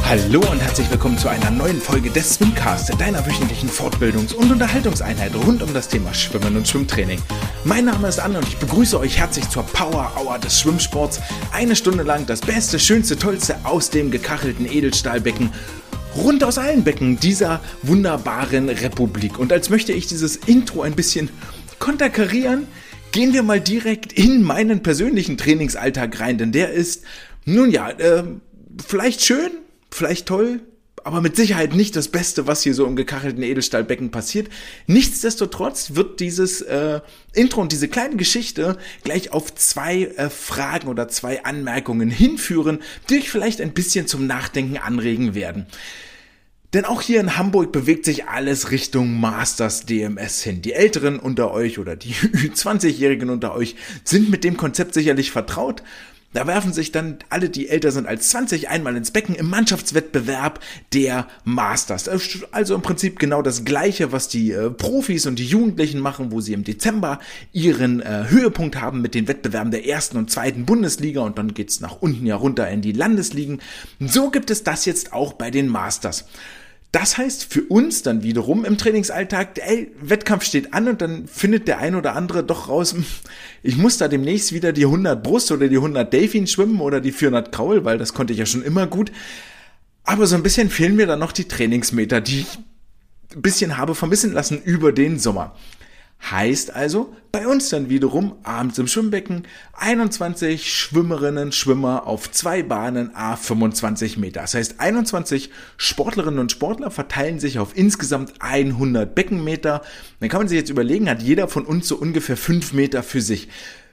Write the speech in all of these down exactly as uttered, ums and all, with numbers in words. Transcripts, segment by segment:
Hallo und herzlich willkommen zu einer neuen Folge des Swimcast, deiner wöchentlichen Fortbildungs- und Unterhaltungseinheit rund um das Thema Schwimmen und Schwimmtraining. Mein Name ist Anne und ich begrüße euch herzlich zur Power Hour des Schwimmsports. Eine Stunde lang das Beste, Schönste, Tollste aus dem gekachelten Edelstahlbecken, rund aus allen Becken dieser wunderbaren Republik. Und als möchte ich dieses Intro ein bisschen konterkarieren, gehen wir mal direkt in meinen persönlichen Trainingsalltag rein, denn der ist, nun ja, äh, vielleicht schön, vielleicht toll, aber mit Sicherheit nicht das Beste, was hier so im gekachelten Edelstahlbecken passiert. Nichtsdestotrotz wird dieses äh, Intro und diese kleine Geschichte gleich auf zwei äh, Fragen oder zwei Anmerkungen hinführen, die euch vielleicht ein bisschen zum Nachdenken anregen werden. Denn auch hier in Hamburg bewegt sich alles Richtung Masters D M S hin. Die Älteren unter euch oder die Ü zwanzig-Jährigen unter euch sind mit dem Konzept sicherlich vertraut. Da werfen sich dann alle, die älter sind als zwanzig, einmal ins Becken im Mannschaftswettbewerb der Masters. Also im Prinzip genau das Gleiche, was die äh, Profis und die Jugendlichen machen, wo sie im Dezember ihren äh, Höhepunkt haben mit den Wettbewerben der ersten und zweiten Bundesliga und dann geht's nach unten ja runter in die Landesligen. So gibt es das jetzt auch bei den Masters. Das heißt für uns dann wiederum im Trainingsalltag, ey, Wettkampf steht an und dann findet der ein oder andere doch raus, ich muss da demnächst wieder die hundert Brust oder die hundert Delfin schwimmen oder die vierhundert Kraul, weil das konnte ich ja schon immer gut. Aber so ein bisschen fehlen mir dann noch die Trainingsmeter, die ich ein bisschen habe vermissen lassen über den Sommer. Heißt also, bei uns dann wiederum abends im Schwimmbecken einundzwanzig Schwimmerinnen, Schwimmer auf zwei Bahnen à fünfundzwanzig Meter. Das heißt, einundzwanzig Sportlerinnen und Sportler verteilen sich auf insgesamt hundert Beckenmeter. Dann kann man sich jetzt überlegen, hat jeder von uns so ungefähr fünf Meter für sich.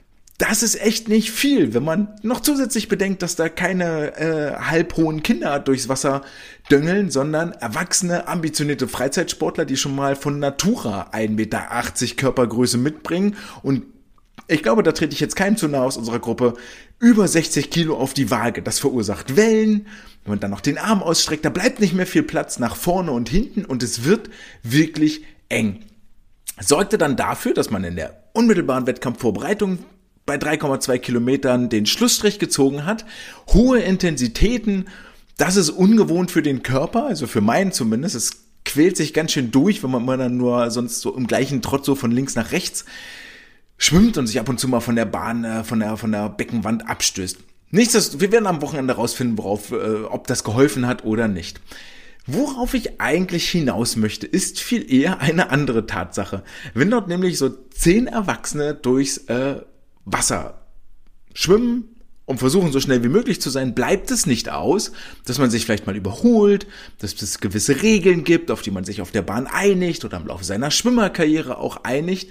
Das ist echt nicht viel, wenn man noch zusätzlich bedenkt, dass da keine äh, halbhohen Kinder durchs Wasser döngeln, sondern erwachsene, ambitionierte Freizeitsportler, die schon mal von Natura ein Meter achtzig Körpergröße mitbringen. Und ich glaube, da trete ich jetzt keinem zu nahe aus unserer Gruppe, über sechzig Kilo auf die Waage. Das verursacht Wellen. Wenn man dann noch den Arm ausstreckt, da bleibt nicht mehr viel Platz nach vorne und hinten und es wird wirklich eng. Sorgte dann dafür, dass man in der unmittelbaren Wettkampfvorbereitung bei drei Komma zwei Kilometern den Schlussstrich gezogen hat. Hohe Intensitäten, das ist ungewohnt für den Körper, also für meinen zumindest. Es quält sich ganz schön durch, wenn man immer dann nur sonst so im gleichen Trott so von links nach rechts schwimmt und sich ab und zu mal von der Bahn, äh, von der von der Beckenwand abstößt. Nichtsdestotrotz, wir werden am Wochenende rausfinden, worauf, äh, ob das geholfen hat oder nicht. Worauf ich eigentlich hinaus möchte, ist viel eher eine andere Tatsache. Wenn dort nämlich so zehn Erwachsene durchs äh, Wasser schwimmen und versuchen so schnell wie möglich zu sein, bleibt es nicht aus, dass man sich vielleicht mal überholt, dass es gewisse Regeln gibt, auf die man sich auf der Bahn einigt oder im Laufe seiner Schwimmerkarriere auch einigt.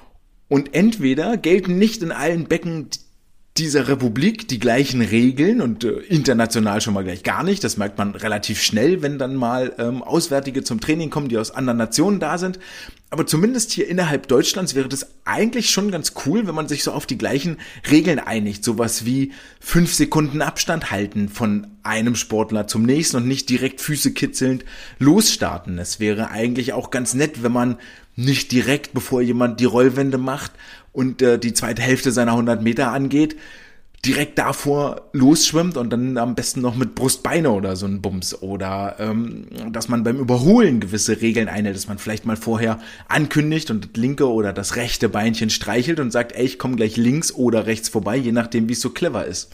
Und entweder gelten nicht in allen Becken dieser Republik die gleichen Regeln und äh, international schon mal gleich gar nicht. Das merkt man relativ schnell, wenn dann mal ähm, Auswärtige zum Training kommen, die aus anderen Nationen da sind. Aber zumindest hier innerhalb Deutschlands wäre das eigentlich schon ganz cool, wenn man sich so auf die gleichen Regeln einigt. Sowas wie fünf Sekunden Abstand halten von einem Sportler zum nächsten und nicht direkt Füße kitzelnd losstarten. Es wäre eigentlich auch ganz nett, wenn man nicht direkt, bevor jemand die Rollwende macht und äh, die zweite Hälfte seiner hundert Meter angeht, direkt davor losschwimmt und dann am besten noch mit Brustbeine oder so ein Bums. Oder ähm, dass man beim Überholen gewisse Regeln einhält, dass man vielleicht mal vorher ankündigt und das linke oder das rechte Beinchen streichelt und sagt, ey, ich komme gleich links oder rechts vorbei, je nachdem, wie es so clever ist.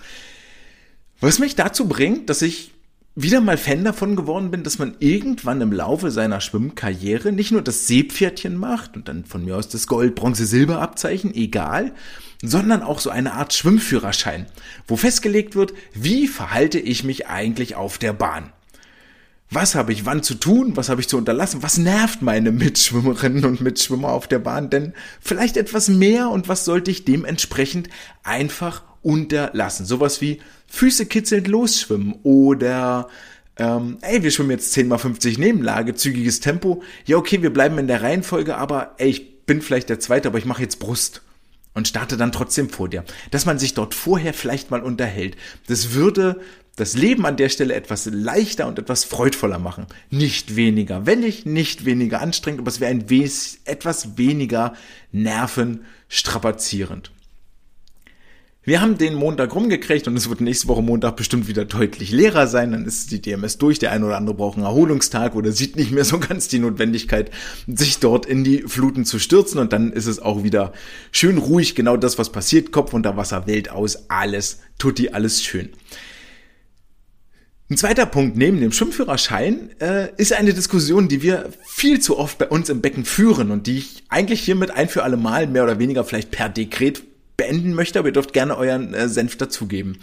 Was mich dazu bringt, dass ich wieder mal Fan davon geworden bin, dass man irgendwann im Laufe seiner Schwimmkarriere nicht nur das Seepferdchen macht und dann von mir aus das Gold, Bronze, Silber Abzeichen, egal, sondern auch so eine Art Schwimmführerschein, wo festgelegt wird, wie verhalte ich mich eigentlich auf der Bahn? Was habe ich wann zu tun? Was habe ich zu unterlassen? Was nervt meine Mitschwimmerinnen und Mitschwimmer auf der Bahn denn vielleicht etwas mehr und was sollte ich dementsprechend einfach unterlassen? Sowas wie Füße kitzelnd losschwimmen oder ähm, ey, wir schwimmen jetzt zehn mal fünfzig Nebenlage, zügiges Tempo. Ja, okay, wir bleiben in der Reihenfolge, aber ey, ich bin vielleicht der Zweite, aber ich mache jetzt Brust und starte dann trotzdem vor dir. Dass man sich dort vorher vielleicht mal unterhält. Das würde das Leben an der Stelle etwas leichter und etwas freudvoller machen. Nicht weniger wellig, nicht weniger anstrengend, aber es wäre ein wes- etwas weniger nervenstrapazierend. Wir haben den Montag rumgekriegt und es wird nächste Woche Montag bestimmt wieder deutlich leerer sein. Dann ist die D M S durch. Der eine oder andere braucht einen Erholungstag oder sieht nicht mehr so ganz die Notwendigkeit, sich dort in die Fluten zu stürzen. Und dann ist es auch wieder schön ruhig. Genau das, was passiert. Kopf unter Wasser, Welt aus, alles tutti, alles schön. Ein zweiter Punkt neben dem Schwimmführerschein äh, ist eine Diskussion, die wir viel zu oft bei uns im Becken führen und die ich eigentlich hiermit ein für alle Mal mehr oder weniger vielleicht per Dekret beenden möchte, aber ihr dürft gerne euren äh, Senf dazugeben.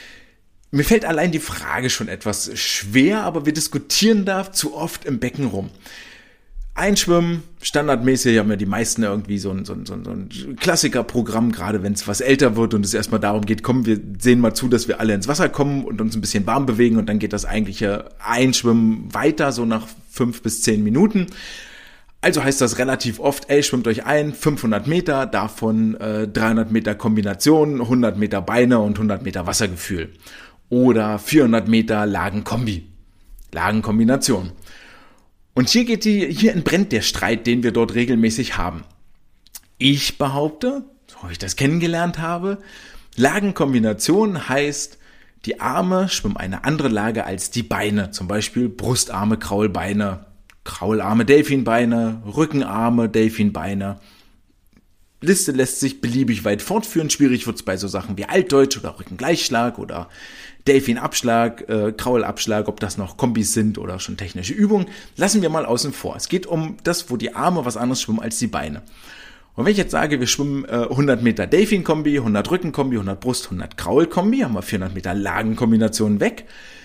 Mir fällt allein die Frage schon etwas schwer, aber wir diskutieren da zu oft im Becken rum. Einschwimmen, standardmäßig haben ja die meisten irgendwie so ein, so ein, so ein Klassikerprogramm, gerade wenn es was älter wird und es erstmal darum geht, komm, wir sehen mal zu, dass wir alle ins Wasser kommen und uns ein bisschen warm bewegen und dann geht das eigentliche Einschwimmen weiter, so nach fünf bis zehn Minuten. Also heißt das relativ oft, ey, schwimmt euch ein, fünfhundert Meter, davon äh, dreihundert Meter Kombination, hundert Meter Beine und hundert Meter Wassergefühl. Oder vierhundert Meter Lagenkombi, Lagenkombination. Und hier geht die, hier entbrennt der Streit, den wir dort regelmäßig haben. Ich behaupte, so ich das kennengelernt habe, Lagenkombination heißt, die Arme schwimmen eine andere Lage als die Beine. Zum Beispiel Brustarme, Kraulbeine, Kraularme, Delfinbeine, Rückenarme, Delfinbeine. Liste lässt sich beliebig weit fortführen. Schwierig wird es bei so Sachen wie Altdeutsch oder Rückengleichschlag oder Delfinabschlag, äh, Kraulabschlag, ob das noch Kombis sind oder schon technische Übungen. Lassen wir mal außen vor. Es geht um das, wo die Arme was anderes schwimmen als die Beine. Und wenn ich jetzt sage, wir schwimmen äh, hundert Meter Delfinkombi, hundert Rückenkombi, hundert Brust, hundert Kraulkombi, haben wir vierhundert Meter Lagenkombination weg,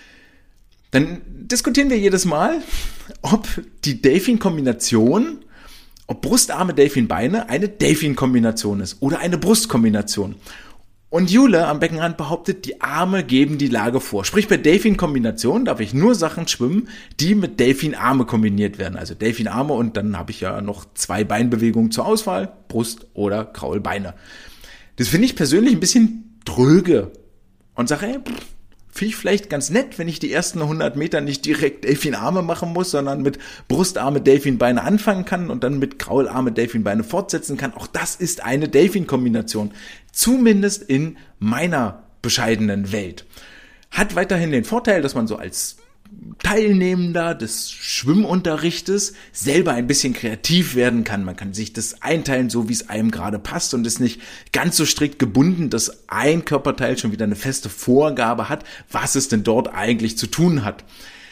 dann diskutieren wir jedes Mal, ob die Delfin-Kombination, ob Brustarme, Delfinbeine eine Delfin-Kombination ist oder eine Brustkombination. Und Jule am Beckenrand behauptet, die Arme geben die Lage vor. Sprich, bei Delfin-Kombination darf ich nur Sachen schwimmen, die mit Delfinarme kombiniert werden. Also Delfinarme und dann habe ich ja noch zwei Beinbewegungen zur Auswahl, Brust oder Kraulbeine. Das finde ich persönlich ein bisschen dröge und sage, ey, pff, finde ich vielleicht ganz nett, wenn ich die ersten hundert Meter nicht direkt Delfinarme machen muss, sondern mit Brustarme, Delfinbeine anfangen kann und dann mit Kraularme, Delfinbeine fortsetzen kann. Auch das ist eine Delfin-Kombination. Zumindest in meiner bescheidenen Welt. Hat weiterhin den Vorteil, dass man so als Teilnehmender des Schwimmunterrichtes selber ein bisschen kreativ werden kann. Man kann sich das einteilen, so wie es einem gerade passt und ist nicht ganz so strikt gebunden, dass ein Körperteil schon wieder eine feste Vorgabe hat, was es denn dort eigentlich zu tun hat.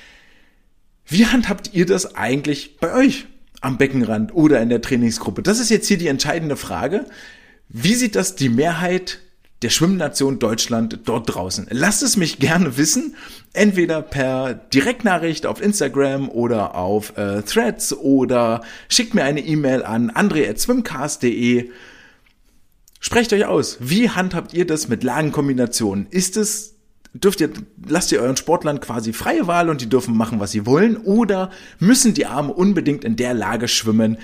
Wie handhabt ihr das eigentlich bei euch am Beckenrand oder in der Trainingsgruppe? Das ist jetzt hier die entscheidende Frage. Wie sieht das die Mehrheit der Schwimmnation Deutschland dort draußen? Lasst es mich gerne wissen, entweder per Direktnachricht auf Instagram oder auf äh, Threads oder schickt mir eine E-Mail an andre at swimcast punkt de. Sprecht euch aus, wie handhabt ihr das mit Lagenkombinationen? Ist es, dürft ihr, lasst ihr euren Sportlern quasi freie Wahl und die dürfen machen, was sie wollen, oder müssen die Arme unbedingt in der Lage schwimmen,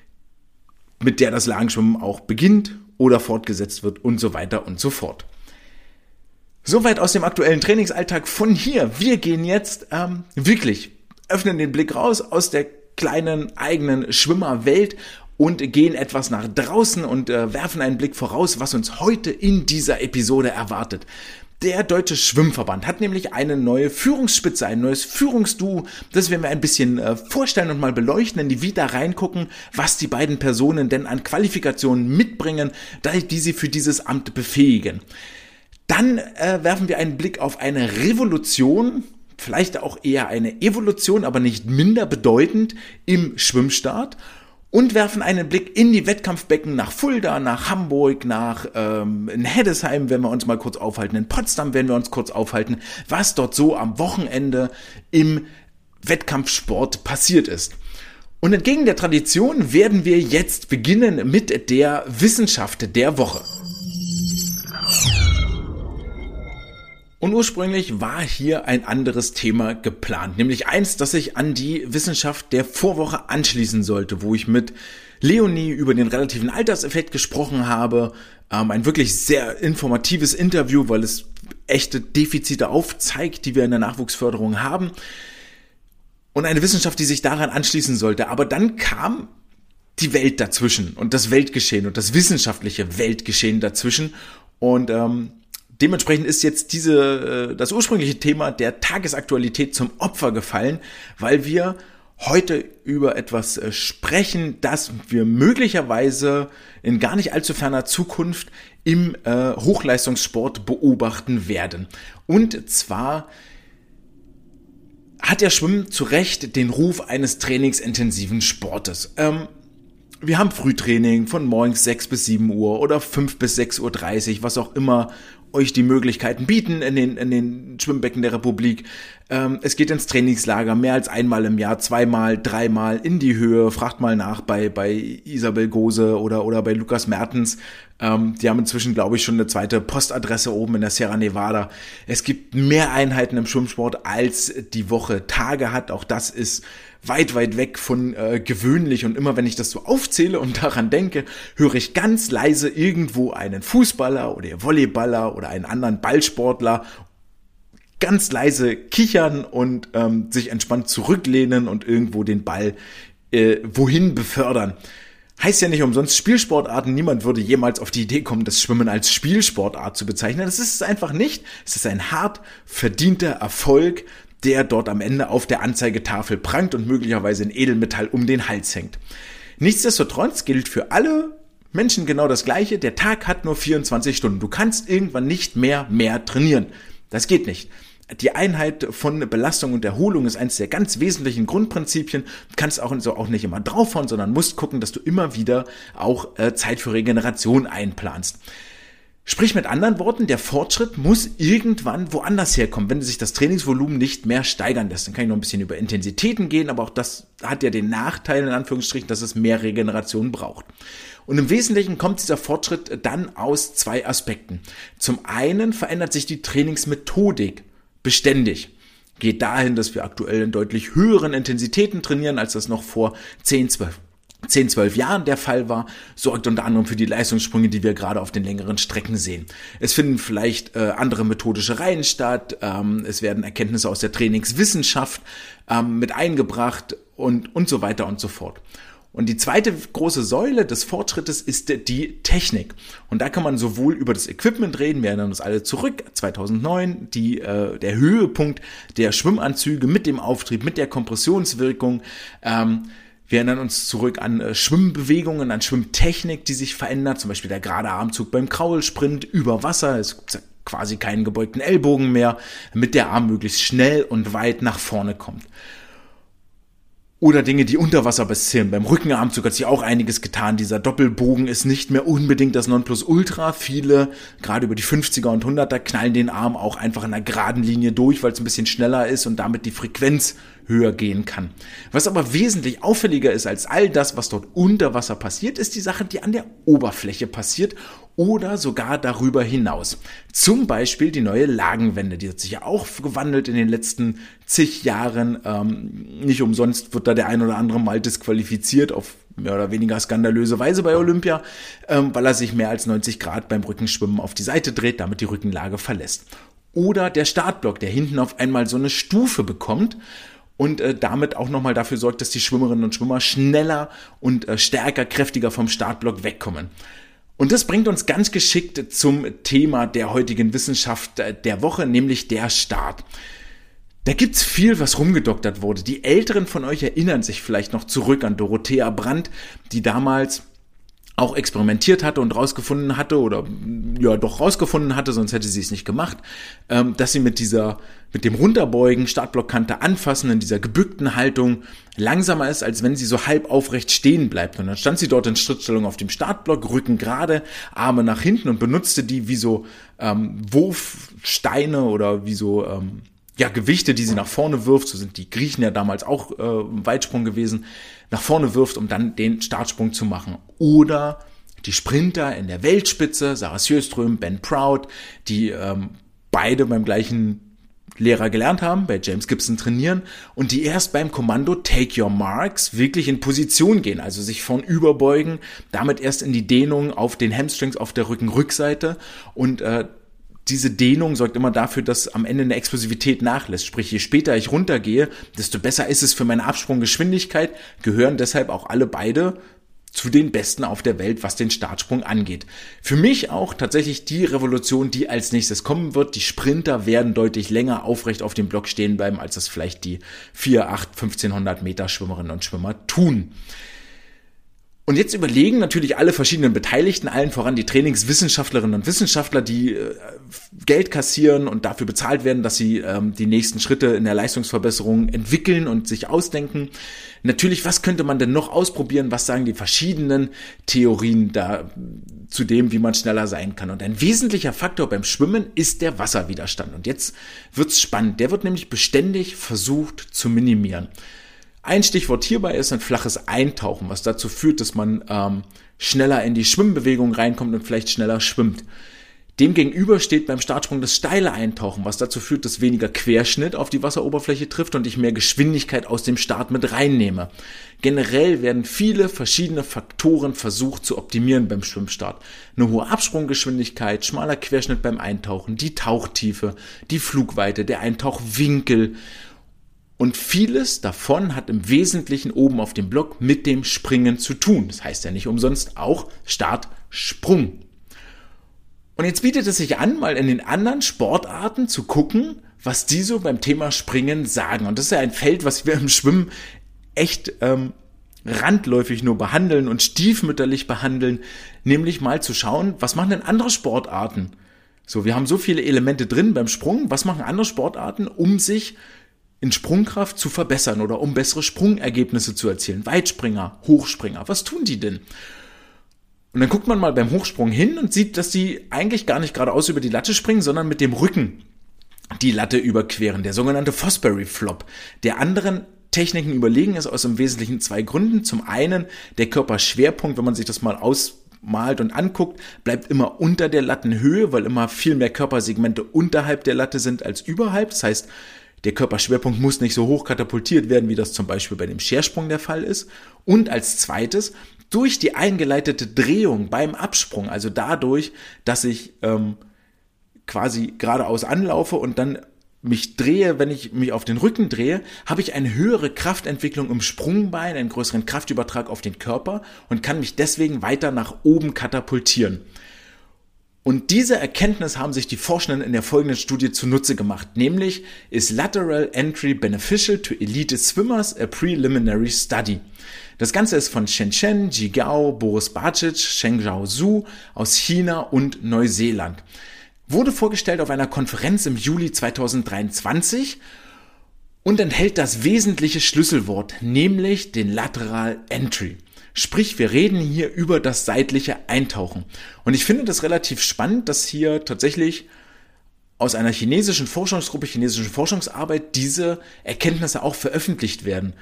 mit der das Lagenschwimmen auch beginnt oder fortgesetzt wird und so weiter und so fort. Soweit aus dem aktuellen Trainingsalltag von hier. Wir gehen jetzt ähm, wirklich, öffnen den Blick raus aus der kleinen eigenen Schwimmerwelt und gehen etwas nach draußen und äh, werfen einen Blick voraus, was uns heute in dieser Episode erwartet. Der Deutsche Schwimmverband hat nämlich eine neue Führungsspitze, ein neues Führungsduo, das werden wir ein bisschen äh, vorstellen und mal beleuchten, in die Vita reingucken, was die beiden Personen denn an Qualifikationen mitbringen, die sie für dieses Amt befähigen. Dann äh, werfen wir einen Blick auf eine Revolution, vielleicht auch eher eine Evolution, aber nicht minder bedeutend im Schwimmstart. Und werfen einen Blick in die Wettkampfbecken nach Fulda, nach Hamburg, nach ähm, in Heddesheim, werden wir uns mal kurz aufhalten, in Potsdam werden wir uns kurz aufhalten, was dort so am Wochenende im Wettkampfsport passiert ist. Und entgegen der Tradition werden wir jetzt beginnen mit der Wissenschaft der Woche. Und ursprünglich war hier ein anderes Thema geplant, nämlich eins, das sich an die Wissenschaft der Vorwoche anschließen sollte, wo ich mit Leonie über den relativen Alterseffekt gesprochen habe. Ähm, ein wirklich sehr informatives Interview, weil es echte Defizite aufzeigt, die wir in der Nachwuchsförderung haben. Und eine Wissenschaft, die sich daran anschließen sollte. Aber dann kam die Welt dazwischen und das Weltgeschehen und das wissenschaftliche Weltgeschehen dazwischen. Und ähm, dementsprechend ist jetzt diese das ursprüngliche Thema der Tagesaktualität zum Opfer gefallen, weil wir heute über etwas sprechen, das wir möglicherweise in gar nicht allzu ferner Zukunft im äh, Hochleistungssport beobachten werden. Und zwar hat der Schwimmen zu Recht den Ruf eines trainingsintensiven Sportes. Ähm, wir haben Frühtraining von morgens sechs bis sieben Uhr oder fünf bis sechs Uhr dreißig, was auch immer euch die Möglichkeiten bieten in den, in den Schwimmbecken der Republik. Ähm, es geht ins Trainingslager mehr als einmal im Jahr, zweimal, dreimal in die Höhe. Fragt mal nach bei, bei Isabel Gose oder, oder bei Lukas Mertens. Ähm, die haben inzwischen, glaube ich, schon eine zweite Postadresse oben in der Sierra Nevada. Es gibt mehr Einheiten im Schwimmsport, als die Woche Tage hat. Auch das ist weit, weit weg von äh, gewöhnlich. Und immer wenn ich das so aufzähle und daran denke, höre ich ganz leise irgendwo einen Fußballer oder Volleyballer oder einen anderen Ballsportler ganz leise kichern und ähm, sich entspannt zurücklehnen und irgendwo den Ball äh, wohin befördern. Heißt ja nicht umsonst Spielsportarten. Niemand würde jemals auf die Idee kommen, das Schwimmen als Spielsportart zu bezeichnen. Das ist es einfach nicht. Es ist ein hart verdienter Erfolg, der dort am Ende auf der Anzeigetafel prangt und möglicherweise in Edelmetall um den Hals hängt. Nichtsdestotrotz gilt für alle Menschen genau das Gleiche. Der Tag hat nur vierundzwanzig Stunden. Du kannst irgendwann nicht mehr mehr trainieren. Das geht nicht. Die Einheit von Belastung und Erholung ist eines der ganz wesentlichen Grundprinzipien. Du kannst auch, so auch nicht immer draufhauen, sondern musst gucken, dass du immer wieder auch äh, Zeit für Regeneration einplanst. Sprich mit anderen Worten, der Fortschritt muss irgendwann woanders herkommen, wenn sich das Trainingsvolumen nicht mehr steigern lässt. Dann kann ich noch ein bisschen über Intensitäten gehen, aber auch das hat ja den Nachteil, in Anführungsstrichen, dass es mehr Regeneration braucht. Und im Wesentlichen kommt dieser Fortschritt dann aus zwei Aspekten. Zum einen verändert sich die Trainingsmethodik beständig. Geht dahin, dass wir aktuell in deutlich höheren Intensitäten trainieren, als das noch vor zehn, zwölf Jahren der Fall war, sorgt unter anderem für die Leistungssprünge, die wir gerade auf den längeren Strecken sehen. Es finden vielleicht äh, andere methodische Reihen statt, ähm, es werden Erkenntnisse aus der Trainingswissenschaft ähm, mit eingebracht und, und so weiter und so fort. Und die zweite große Säule des Fortschrittes ist die Technik. Und da kann man sowohl über das Equipment reden, wir erinnern uns alle zurück, zweitausendneun, die, äh, der Höhepunkt der Schwimmanzüge mit dem Auftrieb, mit der Kompressionswirkung. Ähm, wir erinnern uns zurück an äh, Schwimmbewegungen, an Schwimmtechnik, die sich verändert, zum Beispiel der gerade Armzug beim Kraulsprint über Wasser, es gibt quasi keinen gebeugten Ellbogen mehr, damit der Arm möglichst schnell und weit nach vorne kommt. Oder Dinge, die unter Wasser passieren. Beim Rückenarmzug hat sich auch einiges getan. Dieser Doppelbogen ist nicht mehr unbedingt das Nonplusultra. Viele, gerade über die fünfziger und hunderter, knallen den Arm auch einfach in einer geraden Linie durch, weil es ein bisschen schneller ist und damit die Frequenz höher gehen kann. Was aber wesentlich auffälliger ist als all das, was dort unter Wasser passiert, ist die Sache, die an der Oberfläche passiert oder sogar darüber hinaus. Zum Beispiel die neue Lagenwende, die hat sich ja auch gewandelt in den letzten zig Jahren. Ähm, nicht umsonst wird da der ein oder andere mal disqualifiziert auf mehr oder weniger skandalöse Weise bei Olympia, ähm, weil er sich mehr als neunzig Grad beim Rückenschwimmen auf die Seite dreht, damit die Rückenlage verlässt. Oder der Startblock, der hinten auf einmal so eine Stufe bekommt und äh, damit auch nochmal dafür sorgt, dass die Schwimmerinnen und Schwimmer schneller und äh, stärker, kräftiger vom Startblock wegkommen. Und das bringt uns ganz geschickt zum Thema der heutigen Wissenschaft der Woche, nämlich der Start. Da gibt's viel, was rumgedoktert wurde. Die Älteren von euch erinnern sich vielleicht noch zurück an Dorothea Brandt, die damals auch experimentiert hatte und rausgefunden hatte oder ja doch rausgefunden hatte, sonst hätte sie es nicht gemacht, ähm, dass sie mit dieser mit dem Runterbeugen, Startblockkante anfassen, in dieser gebückten Haltung langsamer ist, als wenn sie so halb aufrecht stehen bleibt. Und dann stand sie dort in Schrittstellung auf dem Startblock, Rücken gerade, Arme nach hinten und benutzte die wie so ähm, Wurfsteine oder wie so ähm, ja Gewichte, die sie nach vorne wirft. So sind die Griechen ja damals auch äh, im Weitsprung gewesen. Nach vorne wirft, um dann den Startsprung zu machen. Oder die Sprinter in der Weltspitze, Sarah Sjöström, Ben Proud, die ähm, beide beim gleichen Lehrer gelernt haben, bei James Gibson trainieren und die erst beim Kommando Take Your Marks wirklich in Position gehen, also sich vorn überbeugen, damit erst in die Dehnung auf den Hamstrings auf der Rückenrückseite und äh, diese Dehnung sorgt immer dafür, dass am Ende eine Explosivität nachlässt. Sprich, je später ich runtergehe, desto besser ist es für meine Absprunggeschwindigkeit, gehören deshalb auch alle beide zu den Besten auf der Welt, was den Startsprung angeht. Für mich auch tatsächlich die Revolution, die als nächstes kommen wird. Die Sprinter werden deutlich länger aufrecht auf dem Block stehen bleiben, als das vielleicht die vier, acht, fünfzehnhundert Meter Schwimmerinnen und Schwimmer tun. Und jetzt überlegen natürlich alle verschiedenen Beteiligten, allen voran die Trainingswissenschaftlerinnen und Wissenschaftler, die äh, Geld kassieren und dafür bezahlt werden, dass sie ähm, die nächsten Schritte in der Leistungsverbesserung entwickeln und sich ausdenken. Natürlich, was könnte man denn noch ausprobieren? Was sagen die verschiedenen Theorien da zu dem, wie man schneller sein kann? Und ein wesentlicher Faktor beim Schwimmen ist der Wasserwiderstand. Und jetzt wird's spannend. Der wird nämlich beständig versucht zu minimieren. Ein Stichwort hierbei ist ein flaches Eintauchen, was dazu führt, dass man ähm, schneller in die Schwimmbewegung reinkommt und vielleicht schneller schwimmt. Demgegenüber steht beim Startsprung das steile Eintauchen, was dazu führt, dass weniger Querschnitt auf die Wasseroberfläche trifft und ich mehr Geschwindigkeit aus dem Start mit reinnehme. Generell werden viele verschiedene Faktoren versucht zu optimieren beim Schwimmstart. Eine hohe Absprunggeschwindigkeit, schmaler Querschnitt beim Eintauchen, die Tauchtiefe, die Flugweite, der Eintauchwinkel. Und vieles davon hat im Wesentlichen oben auf dem Block mit dem Springen zu tun. Das heißt ja nicht umsonst auch Start-Sprung. Und jetzt bietet es sich an, mal in den anderen Sportarten zu gucken, was die so beim Thema Springen sagen. Und das ist ja ein Feld, was wir im Schwimmen echt ähm, randläufig nur behandeln und stiefmütterlich behandeln. Nämlich mal zu schauen, was machen denn andere Sportarten? So, wir haben so viele Elemente drin beim Sprung. Was machen andere Sportarten, um sich in Sprungkraft zu verbessern oder um bessere Sprungergebnisse zu erzielen? Weitspringer, Hochspringer, was tun die denn? Und dann guckt man mal beim Hochsprung hin und sieht, dass die eigentlich gar nicht geradeaus über die Latte springen, sondern mit dem Rücken die Latte überqueren, der sogenannte Fosbury Flop. Der anderen Techniken überlegen ist aus im Wesentlichen zwei Gründen. Zum einen der Körperschwerpunkt, wenn man sich das mal ausmalt und anguckt, bleibt immer unter der Lattenhöhe, weil immer viel mehr Körpersegmente unterhalb der Latte sind als überhalb. Das heißt, der Körperschwerpunkt muss nicht so hoch katapultiert werden, wie das zum Beispiel bei dem Schersprung der Fall ist. Und als zweites, durch die eingeleitete Drehung beim Absprung, also dadurch, dass ich ähm, quasi geradeaus anlaufe und dann mich drehe, wenn ich mich auf den Rücken drehe, habe ich eine höhere Kraftentwicklung im Sprungbein, einen größeren Kraftübertrag auf den Körper und kann mich deswegen weiter nach oben katapultieren. Und diese Erkenntnis haben sich die Forschenden in der folgenden Studie zunutze gemacht, nämlich is Lateral Entry beneficial to elite swimmers, a preliminary study. Das Ganze ist von Shen Shen, Ji Gao, Boris Bacic, Shengzhao Zhu aus China und Neuseeland. Wurde vorgestellt auf einer Konferenz im Juli zweitausenddreiundzwanzig und enthält das wesentliche Schlüsselwort, nämlich den Lateral Entry. Sprich, wir reden hier über das seitliche Eintauchen. Und ich finde das relativ spannend, dass hier tatsächlich aus einer chinesischen Forschungsgruppe, chinesischen Forschungsarbeit, diese Erkenntnisse auch veröffentlicht werden.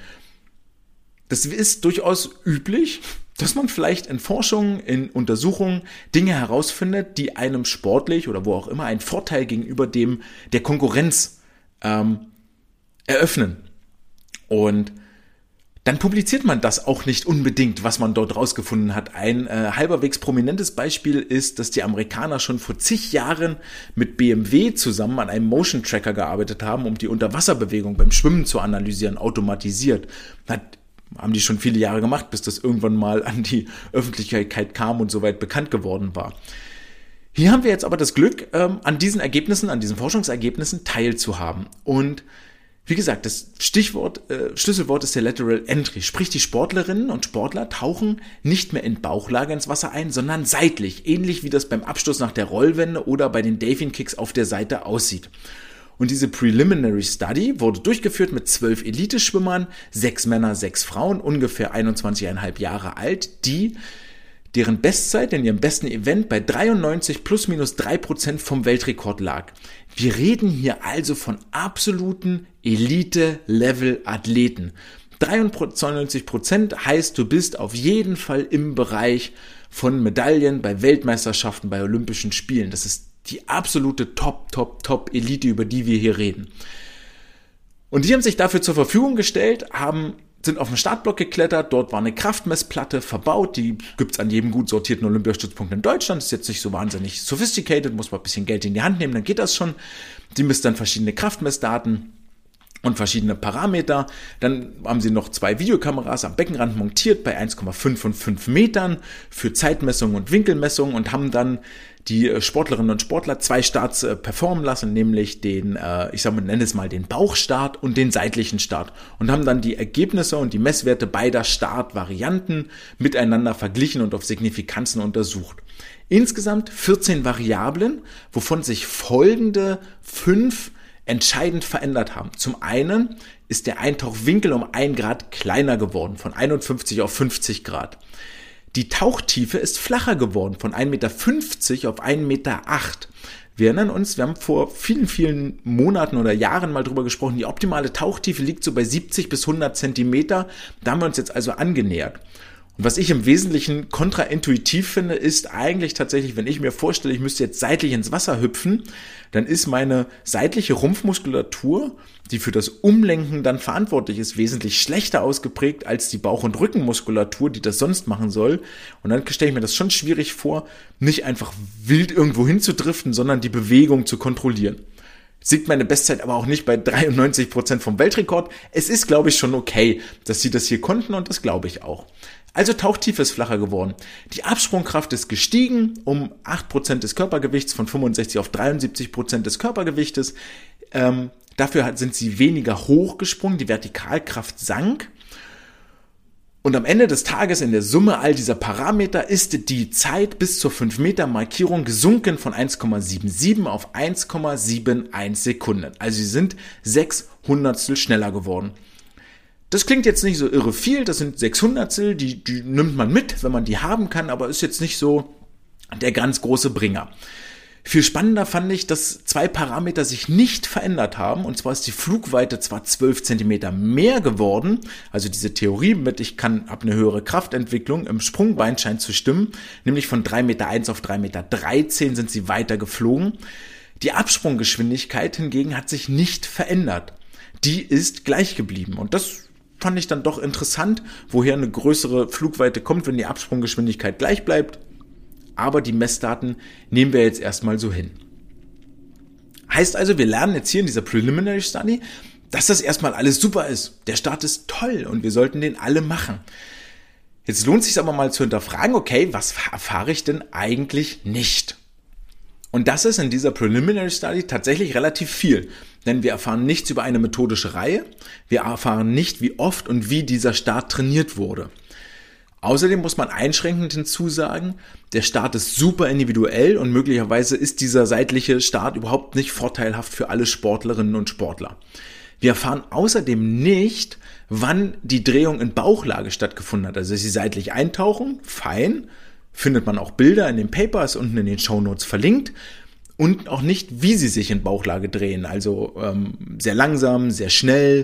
Das ist durchaus üblich, dass man vielleicht in Forschungen, in Untersuchungen Dinge herausfindet, die einem sportlich oder wo auch immer einen Vorteil gegenüber dem der Konkurrenz ähm, eröffnen. Und dann publiziert man das auch nicht unbedingt, was man dort rausgefunden hat. Ein äh, halberwegs prominentes Beispiel ist, dass die Amerikaner schon vor zig Jahren mit B M W zusammen an einem Motion Tracker gearbeitet haben, um die Unterwasserbewegung beim Schwimmen zu analysieren, automatisiert. Hat, haben die schon viele Jahre gemacht, bis das irgendwann mal an die Öffentlichkeit kam und soweit bekannt geworden war. Hier haben wir jetzt aber das Glück, ähm, an diesen Ergebnissen, an diesen Forschungsergebnissen teilzuhaben. Und wie gesagt, das Stichwort, äh, Schlüsselwort ist der Lateral Entry. Sprich, die Sportlerinnen und Sportler tauchen nicht mehr in Bauchlage ins Wasser ein, sondern seitlich. Ähnlich wie das beim Abstoß nach der Rollwende oder bei den Delfin Kicks auf der Seite aussieht. Und diese Preliminary Study wurde durchgeführt mit zwölf Elite-Schwimmern, sechs Männer, sechs Frauen, ungefähr einundzwanzig Komma fünf Jahre alt, die deren Bestzeit in ihrem besten Event bei dreiundneunzig plus minus drei Prozent vom Weltrekord lag. Wir reden hier also von absoluten Elite-Level-Athleten. dreiundneunzig Prozent heißt, du bist auf jeden Fall im Bereich von Medaillen bei Weltmeisterschaften, bei Olympischen Spielen. Das ist die absolute Top, Top, Top Elite, über die wir hier reden. Und die haben sich dafür zur Verfügung gestellt, haben sind auf den Startblock geklettert, dort war eine Kraftmessplatte verbaut, die gibt's an jedem gut sortierten Olympiastützpunkt in Deutschland, ist jetzt nicht so wahnsinnig sophisticated, muss man ein bisschen Geld in die Hand nehmen, dann geht das schon. Die misst dann verschiedene Kraftmessdaten und verschiedene Parameter. Dann haben sie noch zwei Videokameras am Beckenrand montiert bei eins Komma fünf und fünf Metern für Zeitmessung und Winkelmessung und haben dann die Sportlerinnen und Sportler zwei Starts äh, performen lassen, nämlich den, äh, ich sag mal, nenne es mal den Bauchstart und den seitlichen Start und haben dann die Ergebnisse und die Messwerte beider Startvarianten miteinander verglichen und auf Signifikanzen untersucht. Insgesamt vierzehn Variablen, wovon sich folgende fünf entscheidend verändert haben. Zum einen ist der Eintauchwinkel um ein Grad kleiner geworden, von einundfünfzig auf fünfzig Grad. Die Tauchtiefe ist flacher geworden, von ein Komma fünfzig Meter auf ein Komma acht Meter. Wir erinnern uns, wir haben vor vielen, vielen Monaten oder Jahren mal drüber gesprochen, die optimale Tauchtiefe liegt so bei siebzig bis hundert Zentimeter. Da haben wir uns jetzt also angenähert. Und was ich im Wesentlichen kontraintuitiv finde, ist eigentlich tatsächlich, wenn ich mir vorstelle, ich müsste jetzt seitlich ins Wasser hüpfen, dann ist meine seitliche Rumpfmuskulatur, die für das Umlenken dann verantwortlich ist, wesentlich schlechter ausgeprägt als die Bauch- und Rückenmuskulatur, die das sonst machen soll. Und dann stelle ich mir das schon schwierig vor, nicht einfach wild irgendwo hinzudriften, sondern die Bewegung zu kontrollieren. Sieht meine Bestzeit aber auch nicht bei dreiundneunzig Prozent vom Weltrekord. Es ist, glaube ich, schon okay, dass sie das hier konnten und das glaube ich auch. Also Tauchtiefe ist flacher geworden. Die Absprungkraft ist gestiegen um acht Prozent des Körpergewichts, von fünfundsechzig auf dreiundsiebzig Prozent des Körpergewichtes. Ähm, dafür sind sie weniger hoch gesprungen, die Vertikalkraft sank. Und am Ende des Tages in der Summe all dieser Parameter ist die Zeit bis zur fünf Meter Markierung gesunken von eins Komma siebenundsiebzig auf eins Komma einundsiebzig Sekunden. Also sie sind sechs Hundertstel schneller geworden. Das klingt jetzt nicht so irre viel, das sind sechs Hundertstel, die, die nimmt man mit, wenn man die haben kann, aber ist jetzt nicht so der ganz große Bringer. Viel spannender fand ich, dass zwei Parameter sich nicht verändert haben, und zwar ist die Flugweite zwar zwölf Zentimeter mehr geworden, also diese Theorie mit, ich kann, habe eine höhere Kraftentwicklung im Sprungbein scheint zu stimmen, nämlich von drei Komma eins Meter auf drei Komma dreizehn Meter sind sie weiter geflogen. Die Absprunggeschwindigkeit hingegen hat sich nicht verändert, die ist gleich geblieben und das fand ich dann doch interessant, woher eine größere Flugweite kommt, wenn die Absprunggeschwindigkeit gleich bleibt. Aber die Messdaten nehmen wir jetzt erstmal so hin. Heißt also, wir lernen jetzt hier in dieser Preliminary Study, dass das erstmal alles super ist. Der Start ist toll und wir sollten den alle machen. Jetzt lohnt es sich aber mal zu hinterfragen, okay, was erfahre ich denn eigentlich nicht? Und das ist in dieser Preliminary Study tatsächlich relativ viel. Denn wir erfahren nichts über eine methodische Reihe, wir erfahren nicht, wie oft und wie dieser Start trainiert wurde. Außerdem muss man einschränkend hinzusagen, der Start ist super individuell und möglicherweise ist dieser seitliche Start überhaupt nicht vorteilhaft für alle Sportlerinnen und Sportler. Wir erfahren außerdem nicht, wann die Drehung in Bauchlage stattgefunden hat. Also dass sie seitlich eintauchen, fein, findet man auch Bilder in dem Paper, ist unten in den Shownotes verlinkt. Und auch nicht, wie sie sich in Bauchlage drehen, also ähm, sehr langsam, sehr schnell,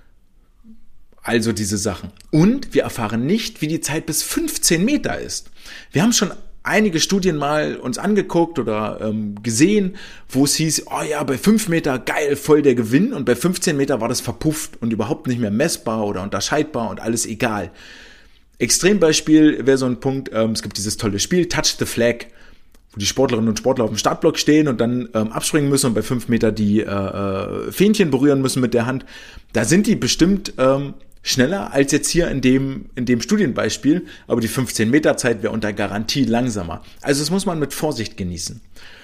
also diese Sachen. Und wir erfahren nicht, wie die Zeit bis fünfzehn Meter ist. Wir haben schon einige Studien mal uns angeguckt oder ähm, gesehen, wo es hieß, oh ja, bei fünf Meter geil, voll der Gewinn und bei fünfzehn Meter war das verpufft und überhaupt nicht mehr messbar oder unterscheidbar und alles egal. Extrembeispiel wäre so ein Punkt, ähm, es gibt dieses tolle Spiel, Touch the Flag, wo die Sportlerinnen und Sportler auf dem Startblock stehen und dann ähm, abspringen müssen und bei fünf Meter die äh, Fähnchen berühren müssen mit der Hand. Da sind die bestimmt ähm, schneller als jetzt hier in dem, in dem Studienbeispiel, aber die fünfzehn Meter Zeit wäre unter Garantie langsamer. Also das muss man mit Vorsicht genießen.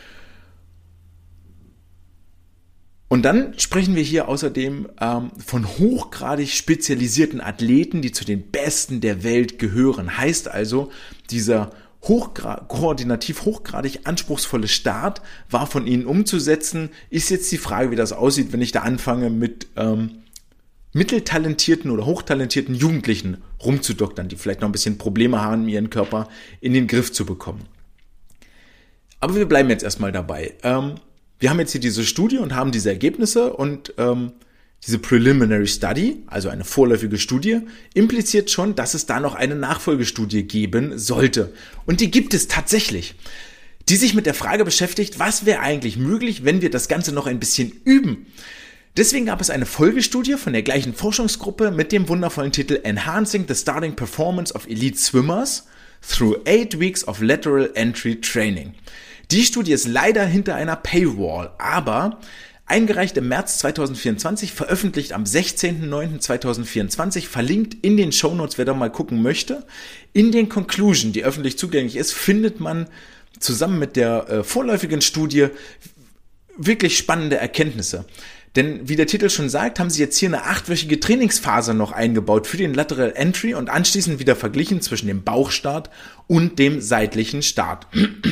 Und dann sprechen wir hier außerdem ähm, von hochgradig spezialisierten Athleten, die zu den Besten der Welt gehören. Heißt also, dieser hochgra- koordinativ hochgradig anspruchsvolle Start war von ihnen umzusetzen. Ist jetzt die Frage, wie das aussieht, wenn ich da anfange mit ähm, mitteltalentierten oder hochtalentierten Jugendlichen rumzudoktern, die vielleicht noch ein bisschen Probleme haben, ihren Körper in den Griff zu bekommen. Aber wir bleiben jetzt erstmal dabei. Ähm, wir haben jetzt hier diese Studie und haben diese Ergebnisse und ähm, diese Preliminary Study, also eine vorläufige Studie, impliziert schon, dass es da noch eine Nachfolgestudie geben sollte. Und die gibt es tatsächlich, die sich mit der Frage beschäftigt, was wäre eigentlich möglich, wenn wir das Ganze noch ein bisschen üben. Deswegen gab es eine Folgestudie von der gleichen Forschungsgruppe mit dem wundervollen Titel Enhancing the Starting Performance of Elite Swimmers through eight weeks of Lateral Entry Training. Die Studie ist leider hinter einer Paywall, aber Eingereicht im März zweitausendvierundzwanzig, veröffentlicht am sechzehnten neunten zweitausendvierundzwanzig, verlinkt in den Shownotes, wer da mal gucken möchte. In den Conclusion, die öffentlich zugänglich ist, findet man zusammen mit der äh, vorläufigen Studie wirklich spannende Erkenntnisse. Denn wie der Titel schon sagt, haben sie jetzt hier eine achtwöchige Trainingsphase noch eingebaut für den Lateral Entry und anschließend wieder verglichen zwischen dem Bauchstart und dem seitlichen Start.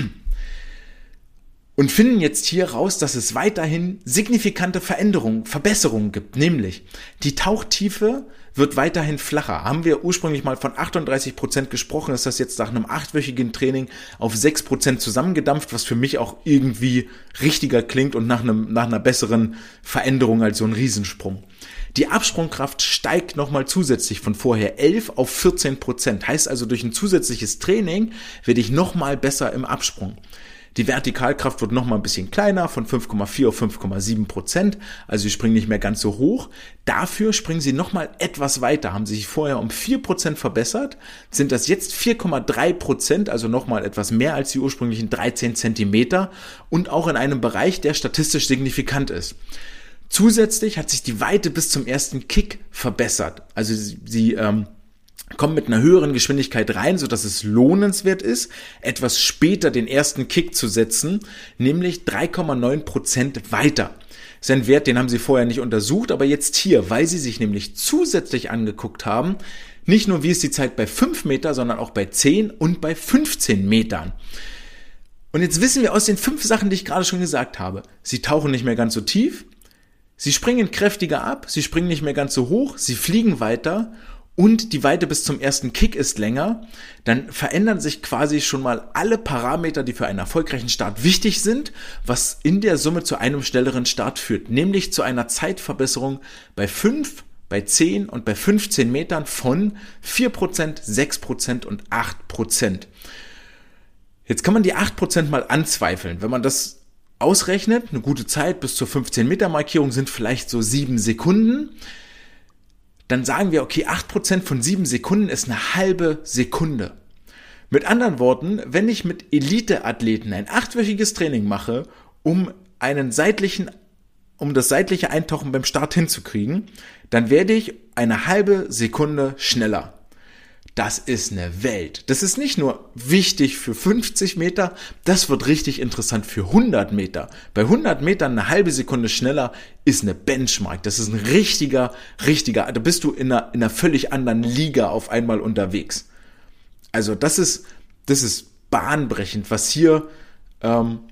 Und finden jetzt hier raus, dass es weiterhin signifikante Veränderungen, Verbesserungen gibt. Nämlich, die Tauchtiefe wird weiterhin flacher. Haben wir ursprünglich mal von achtunddreißig Prozent gesprochen, ist das jetzt nach einem achtwöchigen Training auf sechs Prozent zusammengedampft, was für mich auch irgendwie richtiger klingt und nach einem, nach einer besseren Veränderung als so ein Riesensprung. Die Absprungkraft steigt nochmal zusätzlich von vorher elf auf vierzehn Prozent. Heißt also, durch ein zusätzliches Training werde ich nochmal besser im Absprung. Die Vertikalkraft wird nochmal ein bisschen kleiner, von fünf Komma vier auf fünf Komma sieben Prozent. Also sie springen nicht mehr ganz so hoch. Dafür springen sie nochmal etwas weiter, haben sich vorher um vier Prozent verbessert, sind das jetzt vier Komma drei Prozent, also nochmal etwas mehr als die ursprünglichen dreizehn Zentimeter und auch in einem Bereich, der statistisch signifikant ist. Zusätzlich hat sich die Weite bis zum ersten Kick verbessert. Also sie, sie ähm, kommen mit einer höheren Geschwindigkeit rein, sodass es lohnenswert ist, etwas später den ersten Kick zu setzen, nämlich drei Komma neun Prozent weiter. Das ist ein Wert, den haben sie vorher nicht untersucht, aber jetzt hier, weil sie sich nämlich zusätzlich angeguckt haben, nicht nur wie ist die Zeit bei fünf Meter, sondern auch bei zehn und bei fünfzehn Metern. Und jetzt wissen wir aus den fünf Sachen, die ich gerade schon gesagt habe, sie tauchen nicht mehr ganz so tief, sie springen kräftiger ab, sie springen nicht mehr ganz so hoch, sie fliegen weiter und die Weite bis zum ersten Kick ist länger, dann verändern sich quasi schon mal alle Parameter, die für einen erfolgreichen Start wichtig sind, was in der Summe zu einem schnelleren Start führt, nämlich zu einer Zeitverbesserung bei fünf, bei zehn und bei fünfzehn Metern von vier Prozent, sechs Prozent und acht Prozent. Jetzt kann man die acht Prozent mal anzweifeln. Wenn man das ausrechnet, eine gute Zeit bis zur fünfzehn Meter Markierung sind vielleicht so sieben Sekunden. Dann sagen wir, okay, acht Prozent von sieben Sekunden ist eine halbe Sekunde. Mit anderen Worten, wenn ich mit Elite-Athleten ein achtwöchiges Training mache, um einen seitlichen, um das seitliche Eintauchen beim Start hinzukriegen, dann werde ich eine halbe Sekunde schneller. Das ist eine Welt. Das ist nicht nur wichtig für fünfzig Meter, das wird richtig interessant für hundert Meter. Bei hundert Metern eine halbe Sekunde schneller ist eine Benchmark. Das ist ein richtiger, richtiger, da bist du in einer, in einer völlig anderen Liga auf einmal unterwegs. Also das ist, das ist bahnbrechend, was hier ähm,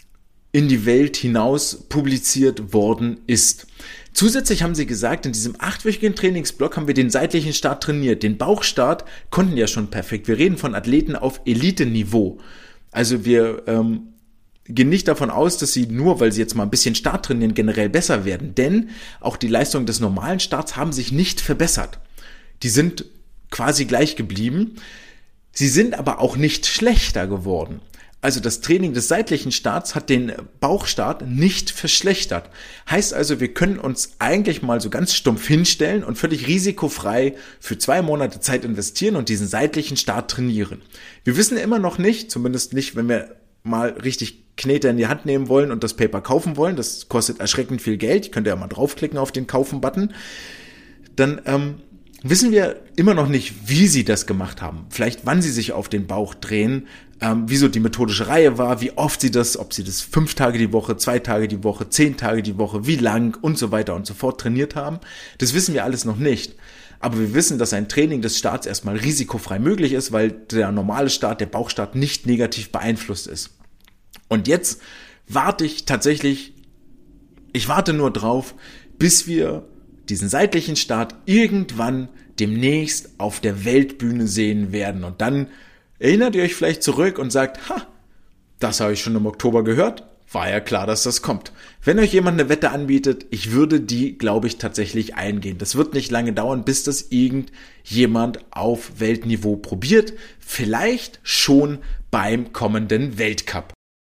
in die Welt hinaus publiziert worden ist. Zusätzlich haben sie gesagt, in diesem achtwöchigen Trainingsblock haben wir den seitlichen Start trainiert. Den Bauchstart konnten ja schon perfekt. Wir reden von Athleten auf Elite-Niveau. Also wir ähm, gehen nicht davon aus, dass sie nur, weil sie jetzt mal ein bisschen Start trainieren, generell besser werden. Denn auch die Leistungen des normalen Starts haben sich nicht verbessert. Die sind quasi gleich geblieben. Sie sind aber auch nicht schlechter geworden. Also das Training des seitlichen Starts hat den Bauchstart nicht verschlechtert. Heißt also, wir können uns eigentlich mal so ganz stumpf hinstellen und völlig risikofrei für zwei Monate Zeit investieren und diesen seitlichen Start trainieren. Wir wissen immer noch nicht, zumindest nicht, wenn wir mal richtig Knete in die Hand nehmen wollen und das Paper kaufen wollen, das kostet erschreckend viel Geld, ich könnte ja mal draufklicken auf den Kaufen-Button, dann ähm, wissen wir immer noch nicht, wie sie das gemacht haben. Vielleicht wann sie sich auf den Bauch drehen, ähm, wieso die methodische Reihe war, wie oft sie das, ob sie das fünf Tage die Woche, zwei Tage die Woche, zehn Tage die Woche, wie lang und so weiter und so fort trainiert haben. Das wissen wir alles noch nicht. Aber wir wissen, dass ein Training des Starts erstmal risikofrei möglich ist, weil der normale Start, der Bauchstart nicht negativ beeinflusst ist. Und jetzt warte ich tatsächlich, ich warte nur drauf, bis wir diesen seitlichen Start irgendwann demnächst auf der Weltbühne sehen werden. Und dann erinnert ihr euch vielleicht zurück und sagt, ha, das habe ich schon im Oktober gehört. War ja klar, dass das kommt. Wenn euch jemand eine Wette anbietet, ich würde die, glaube ich, tatsächlich eingehen. Das wird nicht lange dauern, bis das irgendjemand auf Weltniveau probiert. Vielleicht schon beim kommenden Weltcup.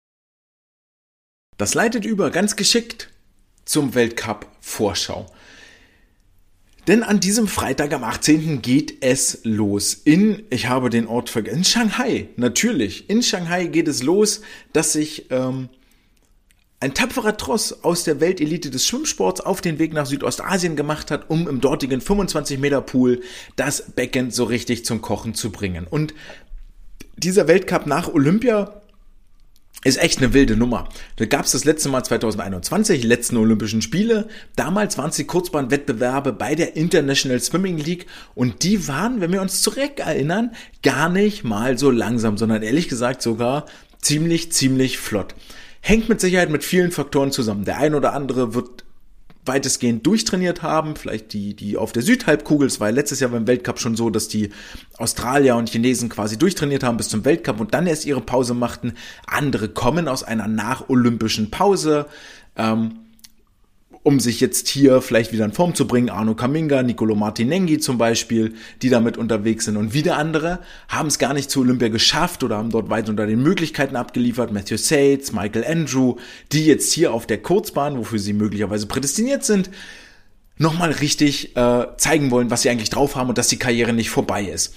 Das leitet über ganz geschickt zum Weltcup-Vorschau. Denn an diesem Freitag am achtzehnten geht es los in, ich habe den Ort vergessen, in Shanghai, natürlich. In Shanghai geht es los, dass sich ähm, ein tapferer Tross aus der Weltelite des Schwimmsports auf den Weg nach Südostasien gemacht hat, um im dortigen fünfundzwanzig Meter Pool das Becken so richtig zum Kochen zu bringen. Und dieser Weltcup nach Olympia ist echt eine wilde Nummer. Da gab es das letzte Mal zwanzig einundzwanzig, die letzten Olympischen Spiele. Damals waren es die Kurzbahnwettbewerbe bei der International Swimming League und die waren, wenn wir uns zurückerinnern, gar nicht mal so langsam, sondern ehrlich gesagt sogar ziemlich, ziemlich flott. Hängt mit Sicherheit mit vielen Faktoren zusammen. Der ein oder andere wird weitestgehend durchtrainiert haben, vielleicht die, die auf der Südhalbkugel. Es war ja letztes Jahr beim Weltcup schon so, dass die Australier und Chinesen quasi durchtrainiert haben bis zum Weltcup und dann erst ihre Pause machten. Andere kommen aus einer nacholympischen Pause, ähm, um sich jetzt hier vielleicht wieder in Form zu bringen. Arno Kaminga, Nicolo Martinenghi zum Beispiel, die damit unterwegs sind. Und wieder andere haben es gar nicht zu Olympia geschafft oder haben dort weit unter den Möglichkeiten abgeliefert. Matthew Sates, Michael Andrew, die jetzt hier auf der Kurzbahn, wofür sie möglicherweise prädestiniert sind, nochmal richtig äh, zeigen wollen, was sie eigentlich drauf haben und dass die Karriere nicht vorbei ist.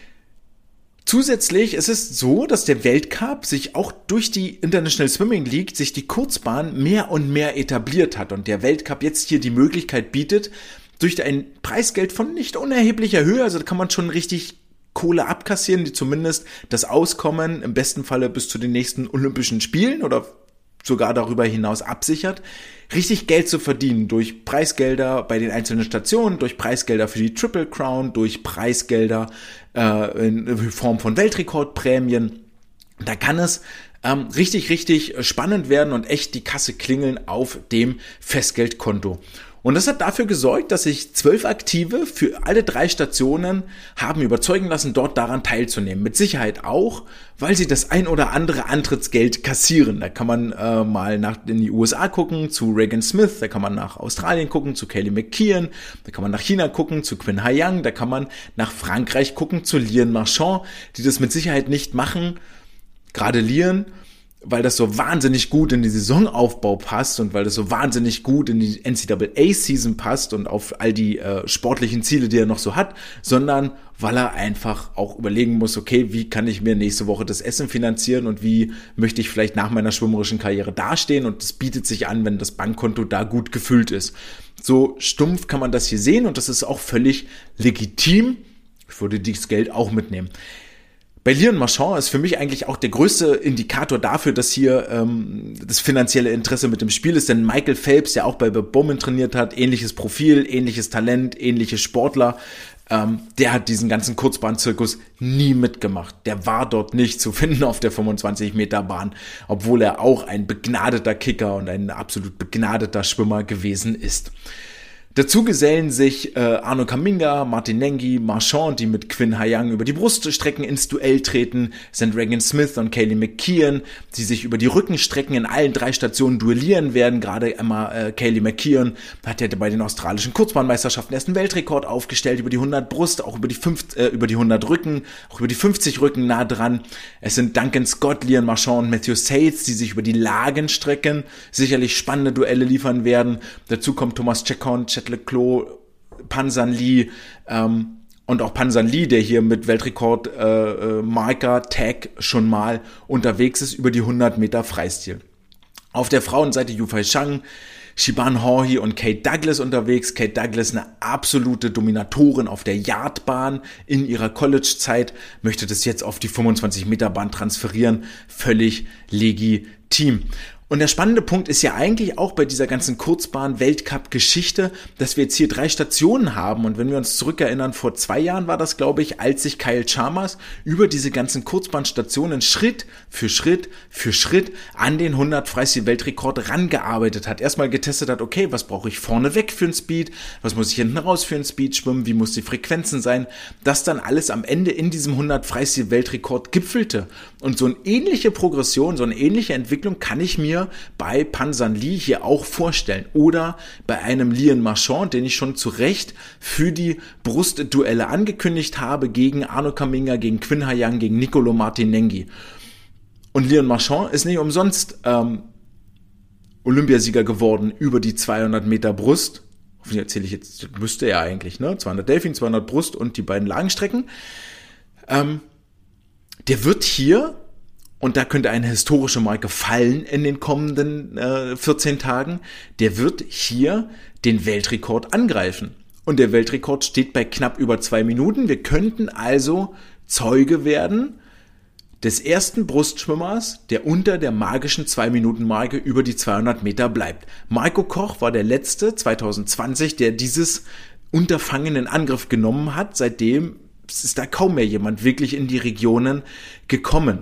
Zusätzlich ist es so, dass der Weltcup sich auch durch die International Swimming League, sich die Kurzbahn mehr und mehr etabliert hat und der Weltcup jetzt hier die Möglichkeit bietet, durch ein Preisgeld von nicht unerheblicher Höhe, also da kann man schon richtig Kohle abkassieren, die zumindest das Auskommen im besten Falle bis zu den nächsten Olympischen Spielen oder sogar darüber hinaus absichert, richtig Geld zu verdienen durch Preisgelder bei den einzelnen Stationen, durch Preisgelder für die Triple Crown, durch Preisgelder äh, in Form von Weltrekordprämien. Da kann es ähm, richtig, richtig spannend werden und echt die Kasse klingeln auf dem Festgeldkonto. Und das hat dafür gesorgt, dass sich zwölf Aktive für alle drei Stationen haben überzeugen lassen, dort daran teilzunehmen. Mit Sicherheit auch, weil sie das ein oder andere Antrittsgeld kassieren. Da kann man äh, mal nach in die U S A gucken, zu Regan Smith, da kann man nach Australien gucken, zu Kaylee McKeon, da kann man nach China gucken, zu Quinn Haiyang, da kann man nach Frankreich gucken, zu Lian Marchand, die das mit Sicherheit nicht machen, gerade Lian, weil das so wahnsinnig gut in die Saisonaufbau passt und weil das so wahnsinnig gut in die N C A A-Season passt und auf all die äh, sportlichen Ziele, die er noch so hat, sondern weil er einfach auch überlegen muss, okay, wie kann ich mir nächste Woche das Essen finanzieren und wie möchte ich vielleicht nach meiner schwimmerischen Karriere dastehen, und das bietet sich an, wenn das Bankkonto da gut gefüllt ist. So stumpf kann man das hier sehen und das ist auch völlig legitim. Ich würde dieses Geld auch mitnehmen. Bei Lian Marchand ist für mich eigentlich auch der größte Indikator dafür, dass hier ähm, das finanzielle Interesse mit dem Spiel ist, denn Michael Phelps, der auch bei Bowman trainiert hat, ähnliches Profil, ähnliches Talent, ähnliche Sportler, ähm, der hat diesen ganzen Kurzbahnzirkus nie mitgemacht. Der war dort nicht zu finden auf der fünfundzwanzig Meter Bahn, obwohl er auch ein begnadeter Kicker und ein absolut begnadeter Schwimmer gewesen ist. Dazu gesellen sich äh, Arno Kaminga, Martinenghi, Marchand, die mit Quinn Haiyang über die Bruststrecken ins Duell treten, sind Regan Smith und Kaylee McKeon, die sich über die Rückenstrecken in allen drei Stationen duellieren werden. Gerade Emma äh, Kaylee McKeon hat ja bei den australischen Kurzbahnmeisterschaften erst einen Weltrekord aufgestellt über die hundert Brust, auch über die, fünf, äh, über die hundert Rücken, auch über die fünfzig Rücken nah dran. Es sind Duncan Scott, Lian Marchand und Matthew Sates, die sich über die Lagenstrecken sicherlich spannende Duelle liefern werden. Dazu kommt Thomas Chacon, Leclos, Pansan Lee ähm, und auch Pansan Lee, der hier mit Weltrekord äh, äh, Marker Tag schon mal unterwegs ist über die hundert Meter Freistil. Auf der Frauenseite Yu Fei Shang, Shiban Horhi und Kate Douglas unterwegs. Kate Douglas, eine absolute Dominatorin auf der Yardbahn in ihrer College-Zeit, möchte das jetzt auf die fünfundzwanzig Meter Bahn transferieren. Völlig legitim. Und der spannende Punkt ist ja eigentlich auch bei dieser ganzen Kurzbahn-Weltcup-Geschichte, dass wir jetzt hier drei Stationen haben. Und wenn wir uns zurückerinnern, vor zwei Jahren war das, glaube ich, als sich Kyle Chalmers über diese ganzen Kurzbahnstationen Schritt für Schritt für Schritt an den hundert Freistil-Weltrekord rangearbeitet hat. Erstmal getestet hat, okay, was brauche ich vorne weg für einen Speed? Was muss ich hinten raus für einen Speed schwimmen? Wie muss die Frequenzen sein? Das dann alles am Ende in diesem hundert Freistil-Weltrekord gipfelte. Und so eine ähnliche Progression, so eine ähnliche Entwicklung kann ich mir bei Pansan Lee hier auch vorstellen oder bei einem Lian Marchand, den ich schon zu Recht für die Brustduelle angekündigt habe gegen Arno Kaminga, gegen Quinn Haiyang, gegen Nicolo Martinenghi. Und Lian Marchand ist nicht umsonst ähm, Olympiasieger geworden über die zweihundert Meter Brust. Hoffentlich erzähle ich jetzt, müsste er eigentlich, ne? zweihundert Delfin, zweihundert Brust und die beiden Lagenstrecken. Ähm, der wird hier und da könnte eine historische Marke fallen in den kommenden äh, vierzehn Tagen, der wird hier den Weltrekord angreifen. Und der Weltrekord steht bei knapp über zwei Minuten. Wir könnten also Zeuge werden des ersten Brustschwimmers, der unter der magischen zwei Minuten Marke über die zweihundert Meter bleibt. Marco Koch war der letzte zwanzig zwanzig, der dieses Unterfangen in Angriff genommen hat. Seitdem ist da kaum mehr jemand wirklich in die Regionen gekommen.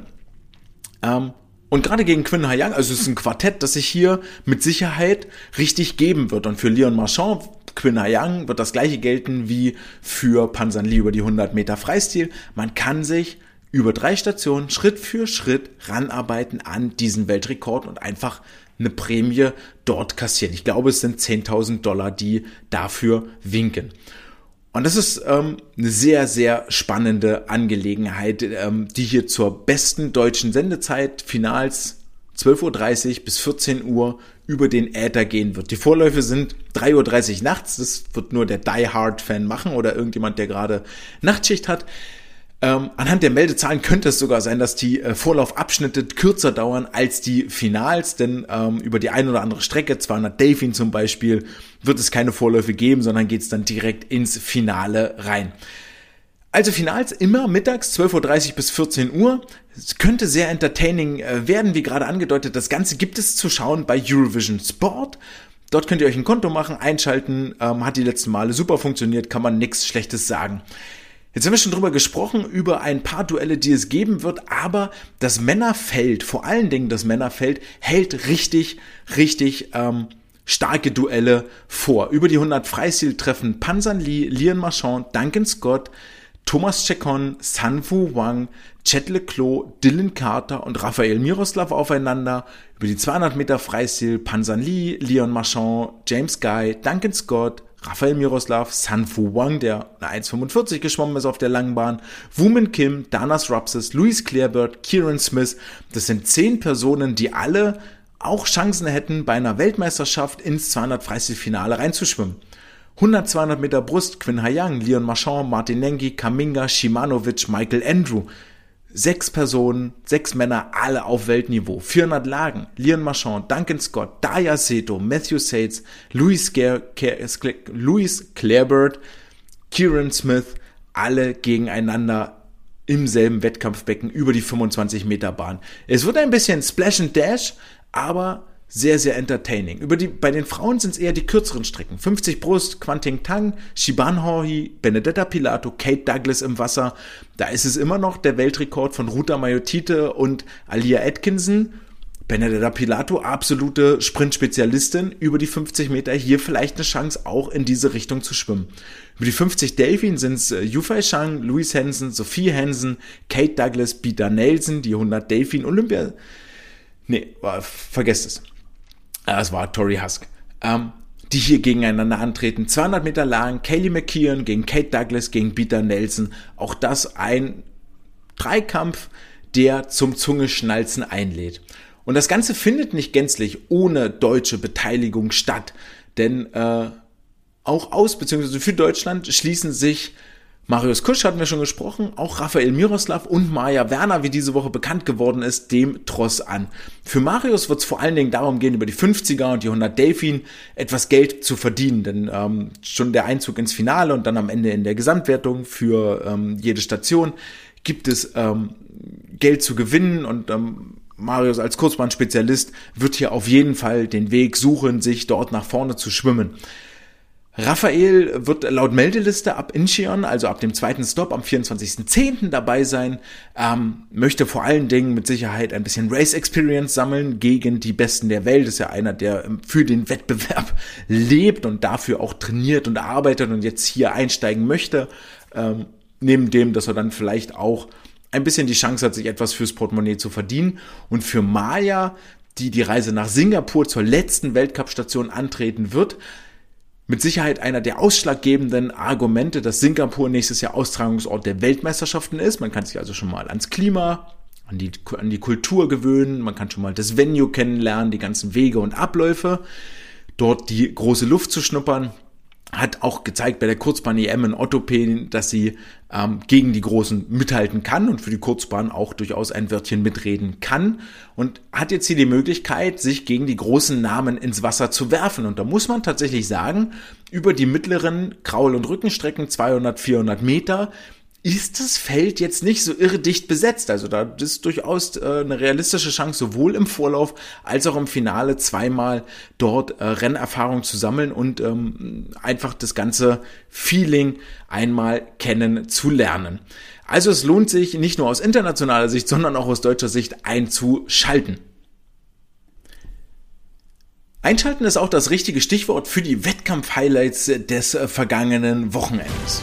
Ähm, und gerade gegen Quinn Hayang, also es ist ein Quartett, das sich hier mit Sicherheit richtig geben wird. Und für Leon Marchand, Quinn Hayang wird das gleiche gelten wie für Pansan Lee über die hundert Meter Freistil. Man kann sich über drei Stationen Schritt für Schritt ranarbeiten an diesen Weltrekord und einfach eine Prämie dort kassieren. Ich glaube, es sind zehntausend Dollar, die dafür winken. Und das ist ähm, eine sehr, sehr spannende Angelegenheit, ähm, die hier zur besten deutschen Sendezeit, Finals zwölf Uhr dreißig bis vierzehn Uhr über den Äther gehen wird. Die Vorläufe sind drei Uhr dreißig nachts, das wird nur der Die-Hard-Fan machen oder irgendjemand, der gerade Nachtschicht hat. Ähm, anhand der Meldezahlen könnte es sogar sein, dass die äh, Vorlaufabschnitte kürzer dauern als die Finals, denn ähm, über die ein oder andere Strecke, zweihundert Delfin zum Beispiel, wird es keine Vorläufe geben, sondern geht es dann direkt ins Finale rein. Also Finals immer mittags zwölf Uhr dreißig bis vierzehn Uhr. Es könnte sehr entertaining äh, werden, wie gerade angedeutet. Das Ganze gibt es zu schauen bei Eurovision Sport. Dort könnt ihr euch ein Konto machen, einschalten, ähm, hat die letzten Male super funktioniert, kann man nichts Schlechtes sagen. Jetzt haben wir schon drüber gesprochen, über ein paar Duelle, die es geben wird, aber das Männerfeld, vor allen Dingen das Männerfeld, hält richtig, richtig ähm, starke Duelle vor. Über die hundert Freistil treffen Pansan Lee, Leon Marchand, Duncan Scott, Thomas Chacon, San-Fu Wang, Chet Leclos, Dylan Carter und Rafael Miroslav aufeinander. Über die zweihundert Meter Freistil Pansan Lee, Leon Marchand, James Guy, Duncan Scott, Rafael Miroslav, San-Fu Wang, der eine eins fünfundvierzig geschwommen ist auf der langen Bahn, Woomin Kim, Danas Rapsis, Louis Clareburt, Kieran Smith. Das sind zehn Personen, die alle auch Chancen hätten, bei einer Weltmeisterschaft ins zweihundert Freistil-Finale reinzuschwimmen. hundert, zweihundert Meter Brust, Quinn Hayang, Leon Marchand, Martin Nengi, Kaminga, Shimanovic, Michael Andrew. Sechs Personen, sechs Männer, alle auf Weltniveau. vierhundert Lagen, Leon Marchand, Duncan Scott, Daya Seto, Matthew Sates, Louis, Louis Clareburt, Kieran Smith, alle gegeneinander im selben Wettkampfbecken über die fünfundzwanzig Meter Bahn. Es wird ein bisschen Splash and Dash, aber sehr, sehr entertaining. Über die, bei den Frauen sind es eher die kürzeren Strecken. fünfzig Brust, Kwanting Tang, Shiban Hori, Benedetta Pilato, Kate Douglas im Wasser. Da ist es immer noch der Weltrekord von Ruta Mayotite und Alia Atkinson. Benedetta Pilato, absolute Sprintspezialistin, über die fünfzig Meter hier vielleicht eine Chance, auch in diese Richtung zu schwimmen. Über die fünfzig Delfin sind es Yufei Chang, Louise Hansen, Sophie Hansen, Kate Douglas, Bita Nelson, die hundert Delfin Olympia... Nee, vergesst es. Es war Tori Husk, ähm, die hier gegeneinander antreten. zweihundert Meter lang, Kaylee McKeon gegen Kate Douglas, gegen Bita Nelson. Auch das ein Dreikampf, der zum Zungeschnalzen einlädt. Und das Ganze findet nicht gänzlich ohne deutsche Beteiligung statt. Denn äh, auch aus, beziehungsweise für Deutschland schließen sich Marius Kusch, hatten wir schon gesprochen, auch Rafael Miroslav und Maja Werner, wie diese Woche bekannt geworden ist, dem Tross an. Für Marius wird es vor allen Dingen darum gehen, über die fünfziger und die hundert Delfin etwas Geld zu verdienen, denn ähm, schon der Einzug ins Finale und dann am Ende in der Gesamtwertung für ähm, jede Station gibt es ähm, Geld zu gewinnen und ähm, Marius als Kurzbahnspezialist wird hier auf jeden Fall den Weg suchen, sich dort nach vorne zu schwimmen. Rafael wird laut Meldeliste ab Incheon, also ab dem zweiten Stop am vierundzwanzigsten zehnten dabei sein, ähm, möchte vor allen Dingen mit Sicherheit ein bisschen Race Experience sammeln gegen die Besten der Welt. Ist ja einer, der für den Wettbewerb lebt und dafür auch trainiert und arbeitet und jetzt hier einsteigen möchte. Ähm, neben dem, dass er dann vielleicht auch ein bisschen die Chance hat, sich etwas fürs Portemonnaie zu verdienen. Und für Maja, die die Reise nach Singapur zur letzten Weltcup-Station antreten wird, mit Sicherheit einer der ausschlaggebenden Argumente, dass Singapur nächstes Jahr Austragungsort der Weltmeisterschaften ist. Man kann sich also schon mal ans Klima, an die, an die Kultur gewöhnen, man kann schon mal das Venue kennenlernen, die ganzen Wege und Abläufe, dort die große Luft zu schnuppern. hat auch gezeigt bei der Kurzbahn-E M in Ottopen, dass sie ähm, gegen die Großen mithalten kann und für die Kurzbahn auch durchaus ein Wörtchen mitreden kann und hat jetzt hier die Möglichkeit, sich gegen die großen Namen ins Wasser zu werfen. Und da muss man tatsächlich sagen, über die mittleren Kraul- und Rückenstrecken, zweihundert, vierhundert Meter, ist das Feld jetzt nicht so irre dicht besetzt. Also da ist durchaus äh, eine realistische Chance, sowohl im Vorlauf als auch im Finale zweimal dort äh, Rennerfahrung zu sammeln und ähm, einfach das ganze Feeling einmal kennenzulernen. Also es lohnt sich nicht nur aus internationaler Sicht, sondern auch aus deutscher Sicht einzuschalten. Einschalten ist auch das richtige Stichwort für die Wettkampf-Highlights des äh, vergangenen Wochenendes.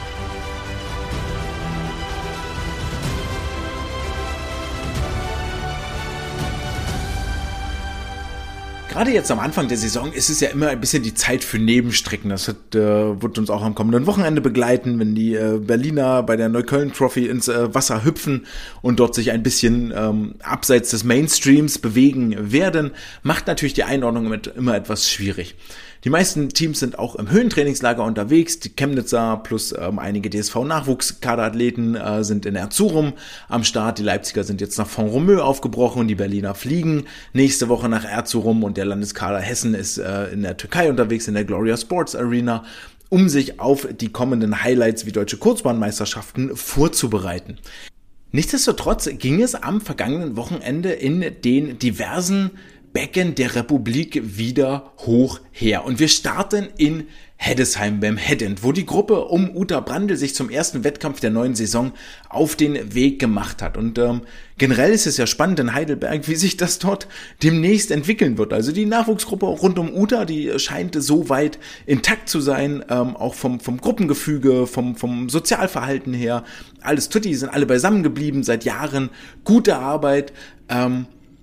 Gerade jetzt am Anfang der Saison ist es ja immer ein bisschen die Zeit für Nebenstrecken. Das hat, äh, wird uns auch am kommenden Wochenende begleiten, wenn die äh, Berliner bei der Neukölln Trophy ins äh, Wasser hüpfen und dort sich ein bisschen ähm, abseits des Mainstreams bewegen werden, macht natürlich die Einordnung mit immer etwas schwierig. Die meisten Teams sind auch im Höhentrainingslager unterwegs. Die Chemnitzer plus ähm, einige D S V-Nachwuchskaderathleten äh, sind in Erzurum am Start. Die Leipziger sind jetzt nach Font-Romeu aufgebrochen und die Berliner fliegen nächste Woche nach Erzurum und der Landeskader Hessen ist äh, in der Türkei unterwegs, in der Gloria Sports Arena, um sich auf die kommenden Highlights wie deutsche Kurzbahnmeisterschaften vorzubereiten. Nichtsdestotrotz ging es am vergangenen Wochenende in den diversen Becken der Republik wieder hoch her. Und wir starten in Heddesheim beim Headend, wo die Gruppe um Uta Brandl sich zum ersten Wettkampf der neuen Saison auf den Weg gemacht hat. Und ähm, generell ist es ja spannend in Heidelberg, wie sich das dort demnächst entwickeln wird. Also die Nachwuchsgruppe rund um Uta, die scheint so weit intakt zu sein, ähm, auch vom, vom Gruppengefüge, vom, vom Sozialverhalten her. Alles tutti, sind alle beisammen geblieben seit Jahren. Gute Arbeit. Ähm,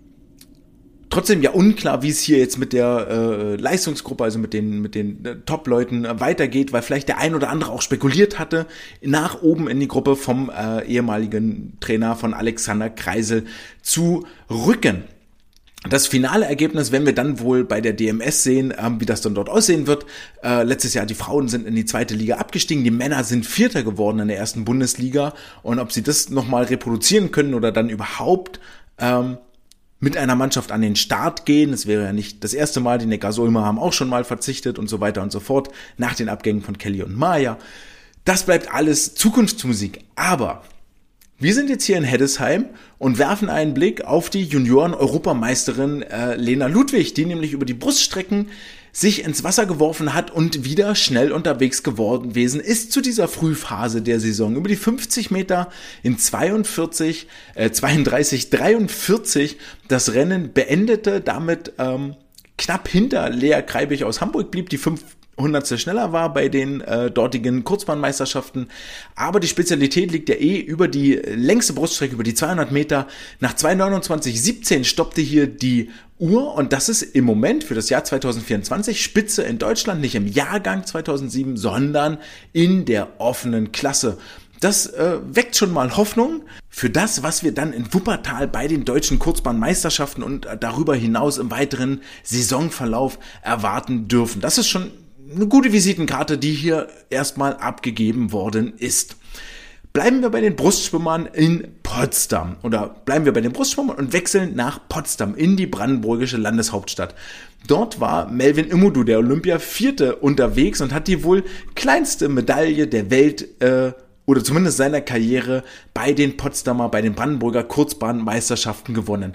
Trotzdem ja unklar, wie es hier jetzt mit der äh, Leistungsgruppe, also mit den mit den äh, Top-Leuten äh, weitergeht, weil vielleicht der ein oder andere auch spekuliert hatte, nach oben in die Gruppe vom äh, ehemaligen Trainer von Alexander Kreisel zu rücken. Das finale Ergebnis werden wir dann wohl bei der D M S sehen, äh, wie das dann dort aussehen wird. Äh, letztes Jahr, die Frauen sind in die zweite Liga abgestiegen, die Männer sind Vierter geworden in der ersten Bundesliga und ob sie das nochmal reproduzieren können oder dann überhaupt ähm, mit einer Mannschaft an den Start gehen. Es wäre ja nicht das erste Mal, die Neckarsulmer haben auch schon mal verzichtet und so weiter und so fort, nach den Abgängen von Kelly und Maja. Das bleibt alles Zukunftsmusik. Aber wir sind jetzt hier in Heddesheim und werfen einen Blick auf die Junioren-Europameisterin äh, Lena Ludwig, die nämlich über die Bruststrecken sich ins Wasser geworfen hat und wieder schnell unterwegs geworden gewesen ist zu dieser Frühphase der Saison. Über die fünfzig Meter in zweiundvierzig, äh, zweiunddreißig, dreiundvierzig das Rennen beendete, damit ähm, knapp hinter Lea Kreibich aus Hamburg blieb, die fünf Hundertstel schneller war bei den äh, dortigen Kurzbahnmeisterschaften. Aber die Spezialität liegt ja eh über die längste Bruststrecke, über die zweihundert Meter. Nach zwei neunundzwanzig siebzehn stoppte hier die Uhr und das ist im Moment für das Jahr zweitausendvierundzwanzig Spitze in Deutschland, nicht im Jahrgang zweitausendsieben, sondern in der offenen Klasse. Das äh, weckt schon mal Hoffnung für das, was wir dann in Wuppertal bei den deutschen Kurzbahnmeisterschaften und äh, darüber hinaus im weiteren Saisonverlauf erwarten dürfen. Das ist schon eine gute Visitenkarte, die hier erstmal abgegeben worden ist. Bleiben wir bei den Brustschwimmern in Potsdam oder bleiben wir bei den Brustschwimmern und wechseln nach Potsdam in die brandenburgische Landeshauptstadt. Dort war Melvin Immodu, der Olympia-Vierte, unterwegs und hat die wohl kleinste Medaille der Welt äh, oder zumindest seiner Karriere bei den Potsdamer, bei den Brandenburger Kurzbahnmeisterschaften gewonnen.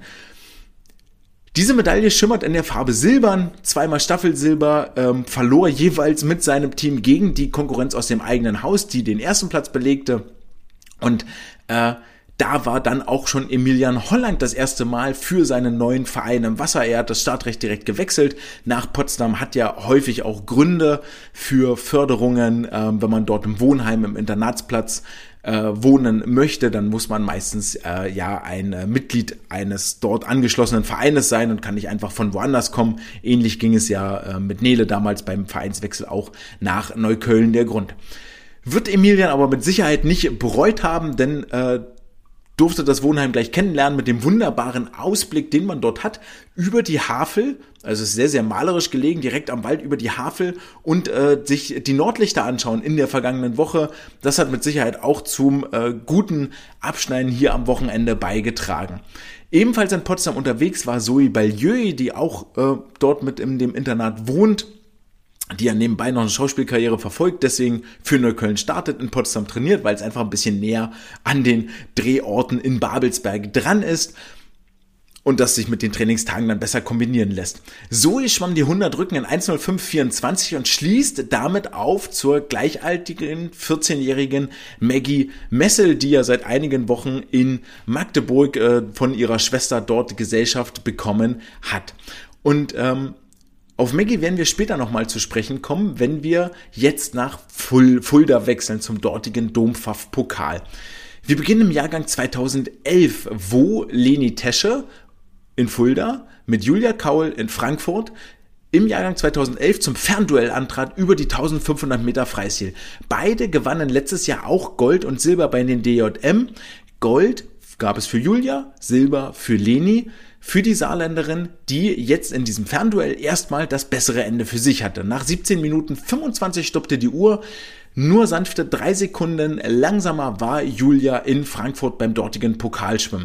Diese Medaille schimmert in der Farbe Silbern, zweimal Staffelsilber, ähm, verlor jeweils mit seinem Team gegen die Konkurrenz aus dem eigenen Haus, die den ersten Platz belegte. Und äh, da war dann auch schon Emilian Holland das erste Mal für seinen neuen Verein im Wasser. Er hat das Startrecht direkt gewechselt nach Potsdam, hat ja häufig auch Gründe für Förderungen, äh, wenn man dort im Wohnheim, im Internatsplatz Äh, wohnen möchte, dann muss man meistens äh, ja ein äh, Mitglied eines dort angeschlossenen Vereines sein und kann nicht einfach von woanders kommen. Ähnlich ging es ja äh, mit Nele damals beim Vereinswechsel auch nach Neukölln der Grund. Wird Emilian aber mit Sicherheit nicht bereut haben, denn äh, durfte das Wohnheim gleich kennenlernen mit dem wunderbaren Ausblick, den man dort hat, über die Havel. Also es ist sehr, sehr malerisch gelegen, direkt am Wald über die Havel und äh, sich die Nordlichter anschauen in der vergangenen Woche. Das hat mit Sicherheit auch zum äh, guten Abschneiden hier am Wochenende beigetragen. Ebenfalls in Potsdam unterwegs war Zoe Ballieu, die auch äh, dort mit in dem Internat wohnt, die ja nebenbei noch eine Schauspielkarriere verfolgt, deswegen für Neukölln startet, in Potsdam trainiert, weil es einfach ein bisschen näher an den Drehorten in Babelsberg dran ist und das sich mit den Trainingstagen dann besser kombinieren lässt. Zoe schwamm die hundert Rücken in eins null fünf vierundzwanzig und schließt damit auf zur gleichaltigen vierzehnjährigen Maggie Messel, die ja seit einigen Wochen in Magdeburg äh, von ihrer Schwester dort Gesellschaft bekommen hat. Und ähm, auf Maggie werden wir später nochmal zu sprechen kommen, wenn wir jetzt nach Fulda wechseln zum dortigen Dompfaff-Pokal. Wir beginnen im Jahrgang zweitausendelf, wo Leni Tesche in Fulda mit Julia Kaul in Frankfurt im Jahrgang zweitausendelf zum Fernduell antrat über die eintausendfünfhundert Meter Freistil. Beide gewannen letztes Jahr auch Gold und Silber bei den D J M. Gold gab es für Julia, Silber für Leni, für die Saarländerin, die jetzt in diesem Fernduell erstmal das bessere Ende für sich hatte. Nach siebzehn Minuten fünfundzwanzig stoppte die Uhr. Nur sanfte drei Sekunden langsamer war Julia in Frankfurt beim dortigen Pokalschwimmen.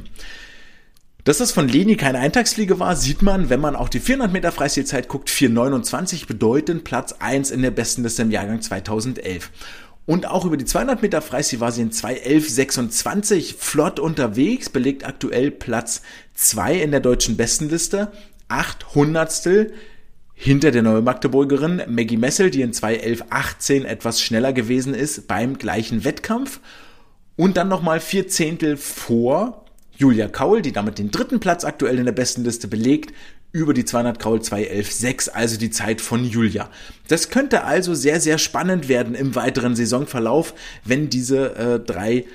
Dass das von Leni keine Eintagsfliege war, sieht man, wenn man auch die vierhundert Meter Freistilzeit guckt. vier neunundzwanzig bedeuten Platz eins in der Bestenliste im Jahrgang zweitausendelf. Und auch über die zweihundert Meter Freistil war sie in zwei elf sechsundzwanzig flott unterwegs, belegt aktuell Platz zwei in der deutschen Bestenliste, acht Hundertstel hinter der Neumagdeburgerin Maggie Messel, die in zwei elf achtzehn etwas schneller gewesen ist beim gleichen Wettkampf. Und dann nochmal vier Zehntel vor Julia Kaul, die damit den dritten Platz aktuell in der Bestenliste belegt, über die zweihundert Kraul zwei elf sechs, also die Zeit von Julia. Das könnte also sehr, sehr spannend werden im weiteren Saisonverlauf, wenn diese äh, drei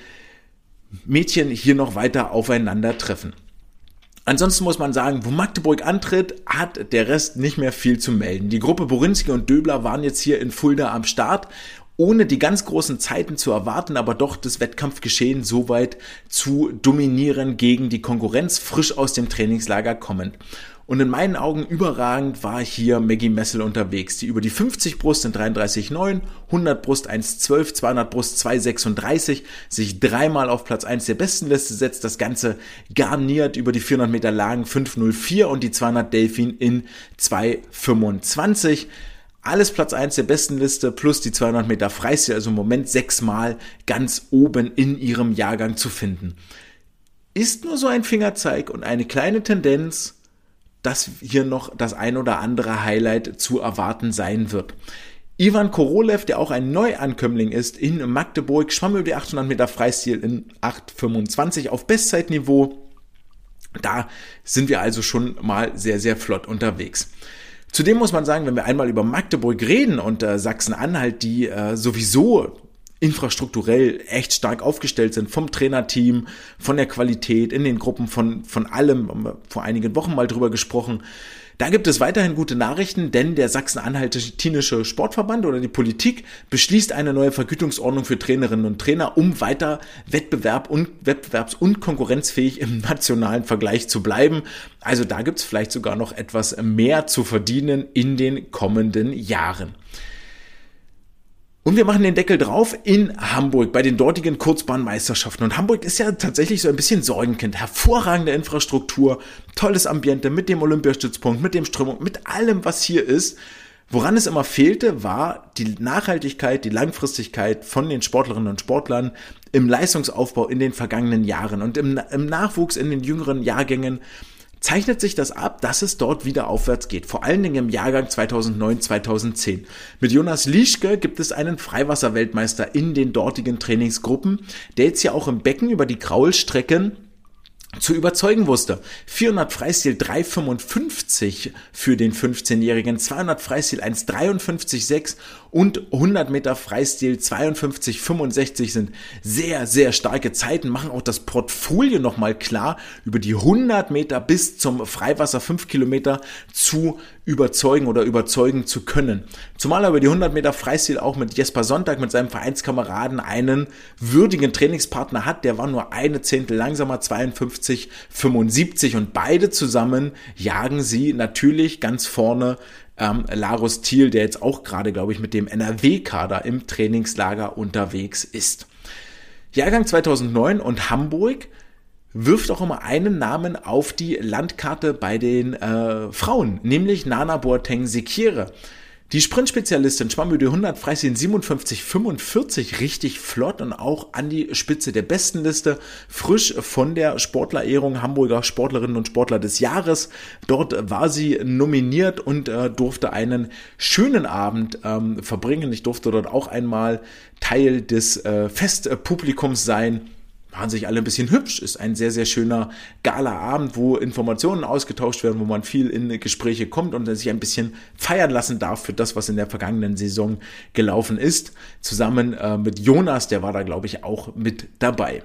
Mädchen hier noch weiter aufeinandertreffen. Ansonsten muss man sagen, wo Magdeburg antritt, hat der Rest nicht mehr viel zu melden. Die Gruppe Borinski und Döbler waren jetzt hier in Fulda am Start, ohne die ganz großen Zeiten zu erwarten, aber doch das Wettkampfgeschehen soweit zu dominieren gegen die Konkurrenz, frisch aus dem Trainingslager kommend. Und in meinen Augen überragend war hier Maggie Messel unterwegs, die über die fünfzig Brust in dreiunddreißig neun, hundert Brust eins zwölf, zweihundert Brust zwei sechsunddreißig, sich dreimal auf Platz eins der Bestenliste setzt, das Ganze garniert über die vierhundert Meter Lagen fünf null vier und die zweihundert Delfin in zwei fünfundzwanzig. Alles Platz eins der Bestenliste plus die zweihundert Meter Freistil, also im Moment sechsmal ganz oben in ihrem Jahrgang zu finden. Ist nur so ein Fingerzeig und eine kleine Tendenz, dass hier noch das ein oder andere Highlight zu erwarten sein wird. Ivan Korolev, der auch ein Neuankömmling ist in Magdeburg, schwamm über die achthundert Meter Freistil in acht fünfundzwanzig auf Bestzeitniveau. Da sind wir also schon mal sehr, sehr flott unterwegs. Zudem muss man sagen, wenn wir einmal über Magdeburg reden und äh, Sachsen-Anhalt, die äh, sowieso infrastrukturell echt stark aufgestellt sind, vom Trainerteam, von der Qualität, in den Gruppen, von, von allem, haben wir vor einigen Wochen mal drüber gesprochen. Da gibt es weiterhin gute Nachrichten, denn der Sachsen-Anhaltinische Sportverband oder die Politik beschließt eine neue Vergütungsordnung für Trainerinnen und Trainer, um weiter Wettbewerb und wettbewerbs- und konkurrenzfähig im nationalen Vergleich zu bleiben. Also da gibt es vielleicht sogar noch etwas mehr zu verdienen in den kommenden Jahren. Und wir machen den Deckel drauf in Hamburg bei den dortigen Kurzbahnmeisterschaften. Und Hamburg ist ja tatsächlich so ein bisschen Sorgenkind. Hervorragende Infrastruktur, tolles Ambiente mit dem Olympiastützpunkt, mit dem Strömung, mit allem, was hier ist. Woran es immer fehlte, war die Nachhaltigkeit, die Langfristigkeit von den Sportlerinnen und Sportlern im Leistungsaufbau in den vergangenen Jahren. Und im, im Nachwuchs in den jüngeren Jahrgängen zeichnet sich das ab, dass es dort wieder aufwärts geht. Vor allen Dingen im Jahrgang zweitausendneun, zweitausendzehn. Mit Jonas Lieschke gibt es einen Freiwasser-Weltmeister in den dortigen Trainingsgruppen, der jetzt ja auch im Becken über die Kraulstrecken zu überzeugen wusste. vierhundert Freistil drei fünfundfünfzig für den fünfzehnjährigen, zweihundert Freistil eins dreiundfünfzig sechs und hundert Meter Freistil zweiundfünfzig fünfundsechzig sind sehr, sehr starke Zeiten, machen auch das Portfolio nochmal klar, über die hundert Meter bis zum Freiwasser fünf Kilometer zu überzeugen oder überzeugen zu können. Zumal er über die hundert Meter Freistil auch mit Jesper Sonntag, mit seinem Vereinskameraden, einen würdigen Trainingspartner hat. Der war nur eine Zehntel langsamer, zweiundfünfzig fünfundsiebzig, und beide zusammen jagen sie natürlich ganz vorne ähm, Larus Thiel, der jetzt auch gerade, glaube ich, mit dem N R W-Kader im Trainingslager unterwegs ist. Jahrgang zweitausendneun und Hamburg wirft auch immer einen Namen auf die Landkarte bei den äh, Frauen, nämlich Nana Boateng Sekire. Die Sprintspezialistin schwamm über die hundert Freistil in siebenundfünfzig fünfundvierzig richtig flott und auch an die Spitze der Bestenliste, frisch von der Sportlerehrung Hamburger Sportlerinnen und Sportler des Jahres. Dort war sie nominiert und äh, durfte einen schönen Abend ähm, verbringen. Ich durfte dort auch einmal Teil des äh, Festpublikums sein. Waren sich alle ein bisschen hübsch, ist ein sehr, sehr schöner Gala-Abend, wo Informationen ausgetauscht werden, wo man viel in Gespräche kommt und sich ein bisschen feiern lassen darf für das, was in der vergangenen Saison gelaufen ist. Zusammen äh, mit Jonas, der war da, glaube ich, auch mit dabei.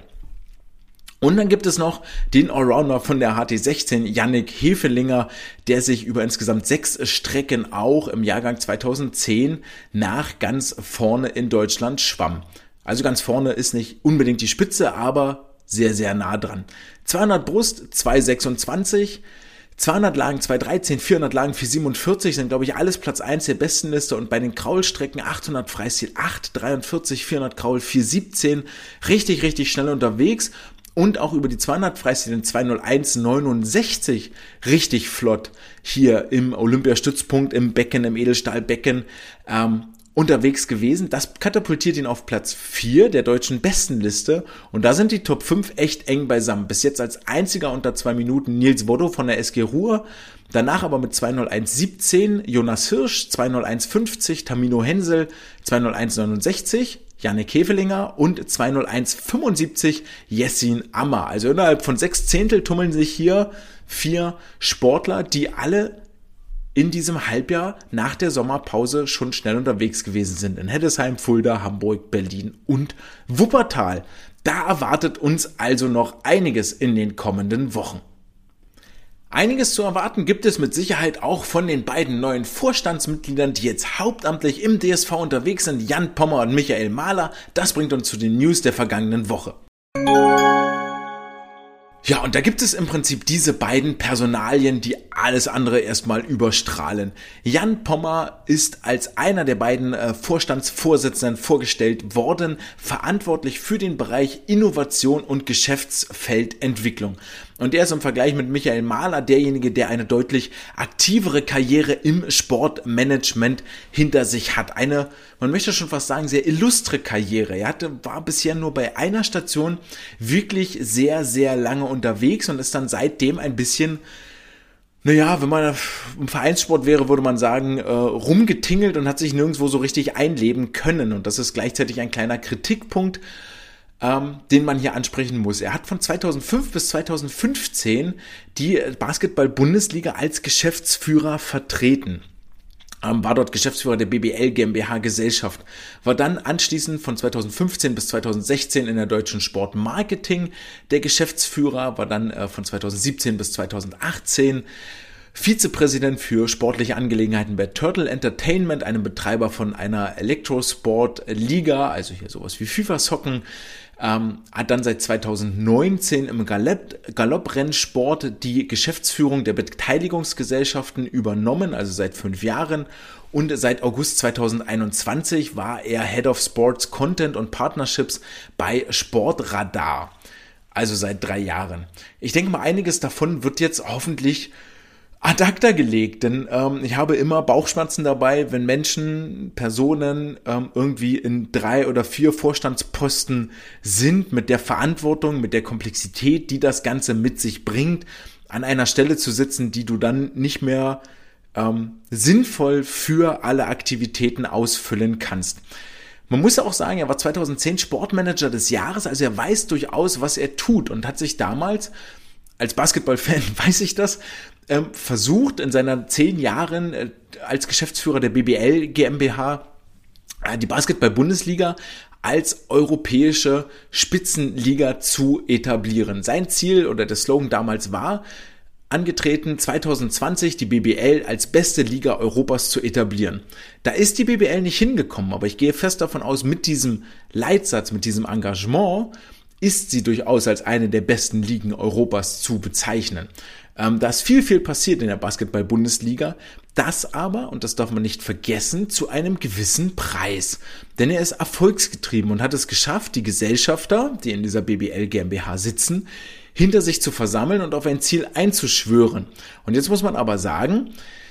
Und dann gibt es noch den Allrounder von der H T sechzehn, Yannick Hefelinger, der sich über insgesamt sechs Strecken auch im Jahrgang zweitausendzehn nach ganz vorne in Deutschland schwamm. Also ganz vorne ist nicht unbedingt die Spitze, aber sehr, sehr nah dran. zweihundert Brust, zwei sechsundzwanzig, zweihundert Lagen, zwei dreizehn, vierhundert Lagen, vier siebenundvierzig sind, glaube ich, alles Platz eins der Bestenliste. Und bei den Kraulstrecken achthundert Freistil, acht dreiundvierzig, vierhundert Kraul, vier siebzehn, richtig, richtig schnell unterwegs. Und auch über die zweihundert Freistil in zwei null eins neunundsechzig richtig flott hier im Olympiastützpunkt, im Becken, im Edelstahlbecken, ähm, unterwegs gewesen. Das katapultiert ihn auf Platz vier der deutschen Bestenliste, und da sind die Top fünf echt eng beisammen. Bis jetzt als einziger unter zwei Minuten Nils Woddo von der S G Ruhr, danach aber mit zwei null eins siebzehn Jonas Hirsch, zwei null eins fünfzig Tamino Hensel, zwei null eins neunundsechzig Yannick Hefelinger und zwei null eins fünfundsiebzig Yassin Ammer. Also innerhalb von sechs Zehntel tummeln sich hier vier Sportler, die alle in diesem Halbjahr nach der Sommerpause schon schnell unterwegs gewesen sind. In Heddesheim, Fulda, Hamburg, Berlin und Wuppertal. Da erwartet uns also noch einiges in den kommenden Wochen. Einiges zu erwarten gibt es mit Sicherheit auch von den beiden neuen Vorstandsmitgliedern, die jetzt hauptamtlich im D S V unterwegs sind, Jan Pommer und Michael Mahler. Das bringt uns zu den News der vergangenen Woche. Ja, und da gibt es im Prinzip diese beiden Personalien, die alles andere erstmal überstrahlen. Jan Pommer ist als einer der beiden äh, Vorstandsvorsitzenden vorgestellt worden, verantwortlich für den Bereich Innovation und Geschäftsfeldentwicklung. Und er ist im Vergleich mit Michael Mahler derjenige, der eine deutlich aktivere Karriere im Sportmanagement hinter sich hat. Eine, man möchte schon fast sagen, sehr illustre Karriere. Er hatte, war bisher nur bei einer Station wirklich sehr, sehr lange unterwegs und ist dann seitdem ein bisschen, naja, wenn man im Vereinssport wäre, würde man sagen, äh, rumgetingelt und hat sich nirgendwo so richtig einleben können. Und das ist gleichzeitig ein kleiner Kritikpunkt, Ähm, den man hier ansprechen muss. Er hat von zweitausendfünf bis zweitausendfünfzehn die Basketball-Bundesliga als Geschäftsführer vertreten. Ähm, war dort Geschäftsführer der B B L GmbH Gesellschaft. War dann anschließend von zweitausendfünfzehn bis zweitausendsechzehn in der Deutschen Sportmarketing der Geschäftsführer, war dann äh, von zweitausendsiebzehn bis zweitausendachtzehn Vizepräsident für sportliche Angelegenheiten bei Turtle Entertainment, einem Betreiber von einer Elektrosport-Liga, also hier sowas wie FIFA-Socken, ähm, hat dann seit zweitausendneunzehn im Galopp, Galopprennsport die Geschäftsführung der Beteiligungsgesellschaften übernommen, also seit fünf Jahren. Und seit August zweitausendeinundzwanzig war er Head of Sports Content und Partnerships bei Sportradar, also seit drei Jahren. Ich denke mal, einiges davon wird jetzt hoffentlich ad acta gelegt, denn ähm, ich habe immer Bauchschmerzen dabei, wenn Menschen, Personen ähm, irgendwie in drei oder vier Vorstandsposten sind, mit der Verantwortung, mit der Komplexität, die das Ganze mit sich bringt, an einer Stelle zu sitzen, die du dann nicht mehr ähm, sinnvoll für alle Aktivitäten ausfüllen kannst. Man muss auch sagen, er war zweitausendzehn Sportmanager des Jahres, also er weiß durchaus, was er tut und hat sich damals, als Basketballfan weiß ich das, ähm, versucht in seinen zehn Jahren äh, als Geschäftsführer der B B L GmbH äh, die Basketball-Bundesliga als europäische Spitzenliga zu etablieren. Sein Ziel oder der Slogan damals war, angetreten, zwanzig zwanzig die B B L als beste Liga Europas zu etablieren. Da ist die B B L nicht hingekommen, aber ich gehe fest davon aus, mit diesem Leitsatz, mit diesem Engagement ist sie durchaus als eine der besten Ligen Europas zu bezeichnen. Ähm, da ist viel, viel passiert in der Basketball-Bundesliga, das aber, und das darf man nicht vergessen, zu einem gewissen Preis. Denn er ist erfolgsgetrieben und hat es geschafft, die Gesellschafter, die in dieser B B L GmbH sitzen, hinter sich zu versammeln und auf ein Ziel einzuschwören. Und jetzt muss man aber sagen,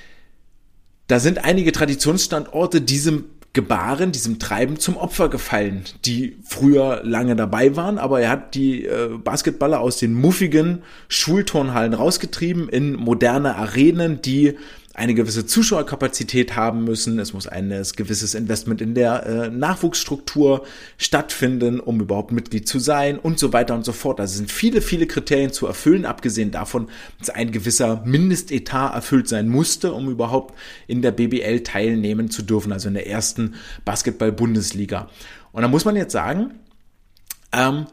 da sind einige Traditionsstandorte diesem Gebaren, diesem Treiben zum Opfer gefallen, die früher lange dabei waren, aber er hat die äh, Basketballer aus den muffigen Schulturnhallen rausgetrieben in moderne Arenen, die eine gewisse Zuschauerkapazität haben müssen. Es muss ein gewisses Investment in der äh, Nachwuchsstruktur stattfinden, um überhaupt Mitglied zu sein und so weiter und so fort. Also sind viele, viele Kriterien zu erfüllen, abgesehen davon, dass ein gewisser Mindestetat erfüllt sein musste, um überhaupt in der B B L teilnehmen zu dürfen, also in der ersten Basketball-Bundesliga. Und da muss man jetzt sagen, ähm,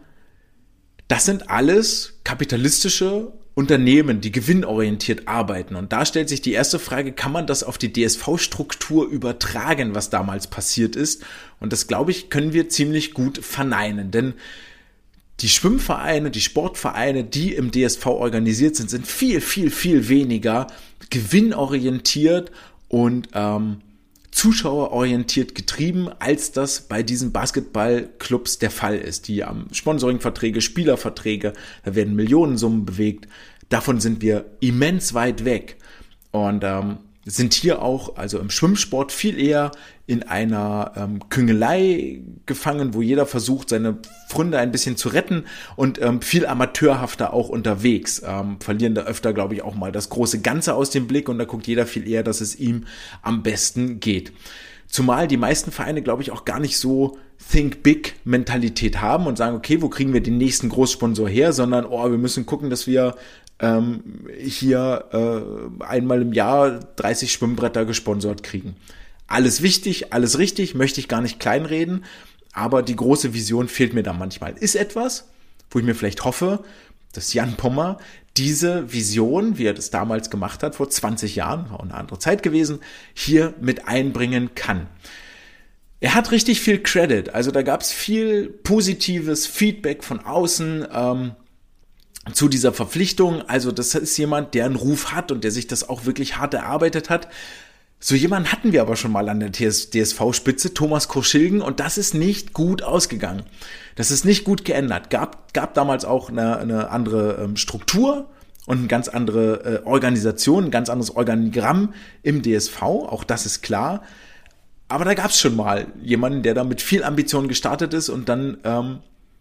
das sind alles kapitalistische Unternehmen, die gewinnorientiert arbeiten. Und da stellt sich die erste Frage, kann man das auf die D S V-Struktur übertragen, was damals passiert ist? Und das, glaube ich, können wir ziemlich gut verneinen. Denn die Schwimmvereine, die Sportvereine, die im D S V organisiert sind, sind viel, viel, viel weniger gewinnorientiert und ähm, zuschauerorientiert getrieben, als das bei diesen Basketballclubs der Fall ist. Die haben Sponsoringverträge, Spielerverträge, da werden Millionensummen bewegt. Davon sind wir immens weit weg und ähm, sind hier auch, also im Schwimmsport, viel eher in einer ähm, Küngelei gefangen, wo jeder versucht, seine Freunde ein bisschen zu retten und ähm, viel amateurhafter auch unterwegs. Ähm, verlieren da öfter, glaube ich, auch mal das große Ganze aus dem Blick und da guckt jeder viel eher, dass es ihm am besten geht. Zumal die meisten Vereine, glaube ich, auch gar nicht so Think-Big-Mentalität haben und sagen, okay, wo kriegen wir den nächsten Großsponsor her, sondern, oh, wir müssen gucken, dass wir ähm, hier äh, einmal im Jahr dreißig Schwimmbretter gesponsert kriegen. Alles wichtig, alles richtig, möchte ich gar nicht kleinreden, aber die große Vision fehlt mir da manchmal. Ist etwas, wo ich mir vielleicht hoffe, dass Jan Pommer diese Vision, wie er das damals gemacht hat, vor zwanzig Jahren, war eine andere Zeit gewesen, hier mit einbringen kann. Er hat richtig viel Credit, also da gab es viel positives Feedback von außen ähm, zu dieser Verpflichtung. Also das ist jemand, der einen Ruf hat und der sich das auch wirklich hart erarbeitet hat. So jemanden hatten wir aber schon mal an der D S V-Spitze, Thomas Koschilgen, und das ist nicht gut ausgegangen. Das ist nicht gut geändert. Gab, gab damals auch eine, eine andere ähm, Struktur und eine ganz andere äh, Organisation, ein ganz anderes Organigramm im D S V, auch das ist klar. Aber da gab es schon mal jemanden, der da mit viel Ambition gestartet ist und dann ähm,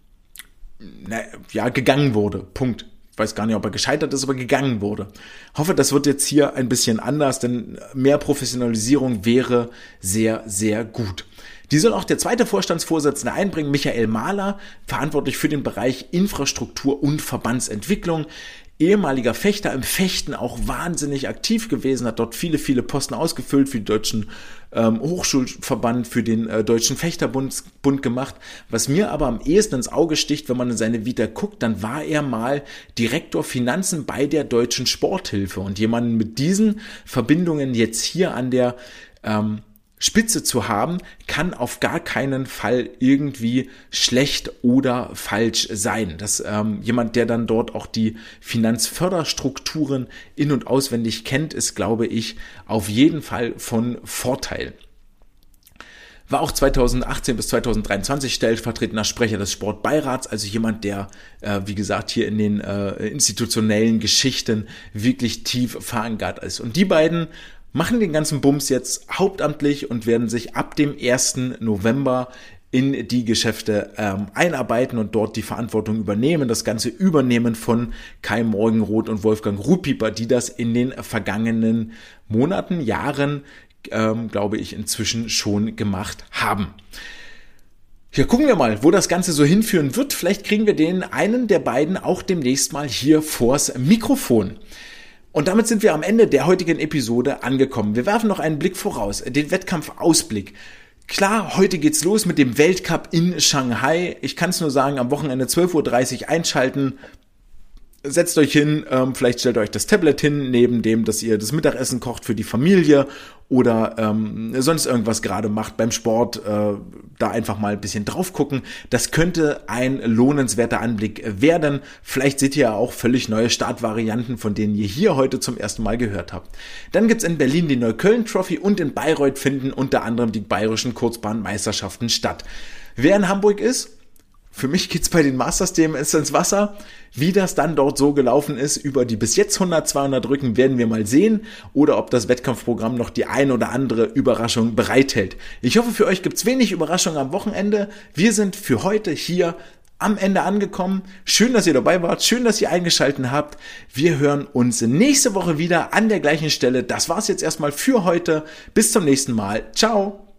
na, ja gegangen wurde. Punkt. Ich weiß gar nicht, ob er gescheitert ist, aber gegangen wurde. Hoffe, das wird jetzt hier ein bisschen anders, denn mehr Professionalisierung wäre sehr, sehr gut. Die soll auch der zweite Vorstandsvorsitzende einbringen, Michael Mahler, verantwortlich für den Bereich Infrastruktur und Verbandsentwicklung. Ehemaliger Fechter, im Fechten auch wahnsinnig aktiv gewesen, hat dort viele, viele Posten ausgefüllt für den Deutschen ähm, Hochschulverband, für den äh, Deutschen Fechterbund Bund gemacht. Was mir aber am ehesten ins Auge sticht, wenn man in seine Vita guckt, dann war er mal Direktor Finanzen bei der Deutschen Sporthilfe. Und jemanden mit diesen Verbindungen jetzt hier an der ähm, Spitze zu haben, kann auf gar keinen Fall irgendwie schlecht oder falsch sein. Dass ähm, jemand, der dann dort auch die Finanzförderstrukturen in- und auswendig kennt, ist, glaube ich, auf jeden Fall von Vorteil. War auch zweitausendachtzehn bis zweitausenddreiundzwanzig stellvertretender Sprecher des Sportbeirats, also jemand, der, äh, wie gesagt, hier in den äh, institutionellen Geschichten wirklich tief verankert ist. Und die beiden machen den ganzen Bums jetzt hauptamtlich und werden sich ab dem ersten November in die Geschäfte ähm, einarbeiten und dort die Verantwortung übernehmen, das Ganze übernehmen von Kai Morgenroth und Wolfgang Ruhpieper, die das in den vergangenen Monaten, Jahren, ähm, glaube ich, inzwischen schon gemacht haben. Ja, gucken wir mal, wo das Ganze so hinführen wird. Vielleicht kriegen wir den einen der beiden auch demnächst mal hier vors Mikrofon. Und damit sind wir am Ende der heutigen Episode angekommen. Wir werfen noch einen Blick voraus, den Wettkampfausblick. Klar, heute geht's los mit dem Weltcup in Shanghai. Ich kann es nur sagen, am Wochenende zwölf Uhr dreißig einschalten. setzt euch hin, ähm, vielleicht stellt euch das Tablet hin, neben dem, dass ihr das Mittagessen kocht für die Familie oder ähm, sonst irgendwas gerade macht beim Sport, äh, da einfach mal ein bisschen drauf gucken. Das könnte ein lohnenswerter Anblick werden. Vielleicht seht ihr ja auch völlig neue Startvarianten, von denen ihr hier heute zum ersten Mal gehört habt. Dann gibt's in Berlin die Neukölln Trophy und in Bayreuth finden unter anderem die bayerischen Kurzbahnmeisterschaften statt. Wer in Hamburg ist, für mich geht's bei den Masters-Themen ins Wasser. Wie das dann dort so gelaufen ist, über die bis jetzt hundert, zweihundert Rücken werden wir mal sehen oder ob das Wettkampfprogramm noch die ein oder andere Überraschung bereithält. Ich hoffe, für euch gibt's wenig Überraschung am Wochenende. Wir sind für heute hier am Ende angekommen. Schön, dass ihr dabei wart. Schön, dass ihr eingeschaltet habt. Wir hören uns nächste Woche wieder an der gleichen Stelle. Das war's jetzt erstmal für heute. Bis zum nächsten Mal. Ciao.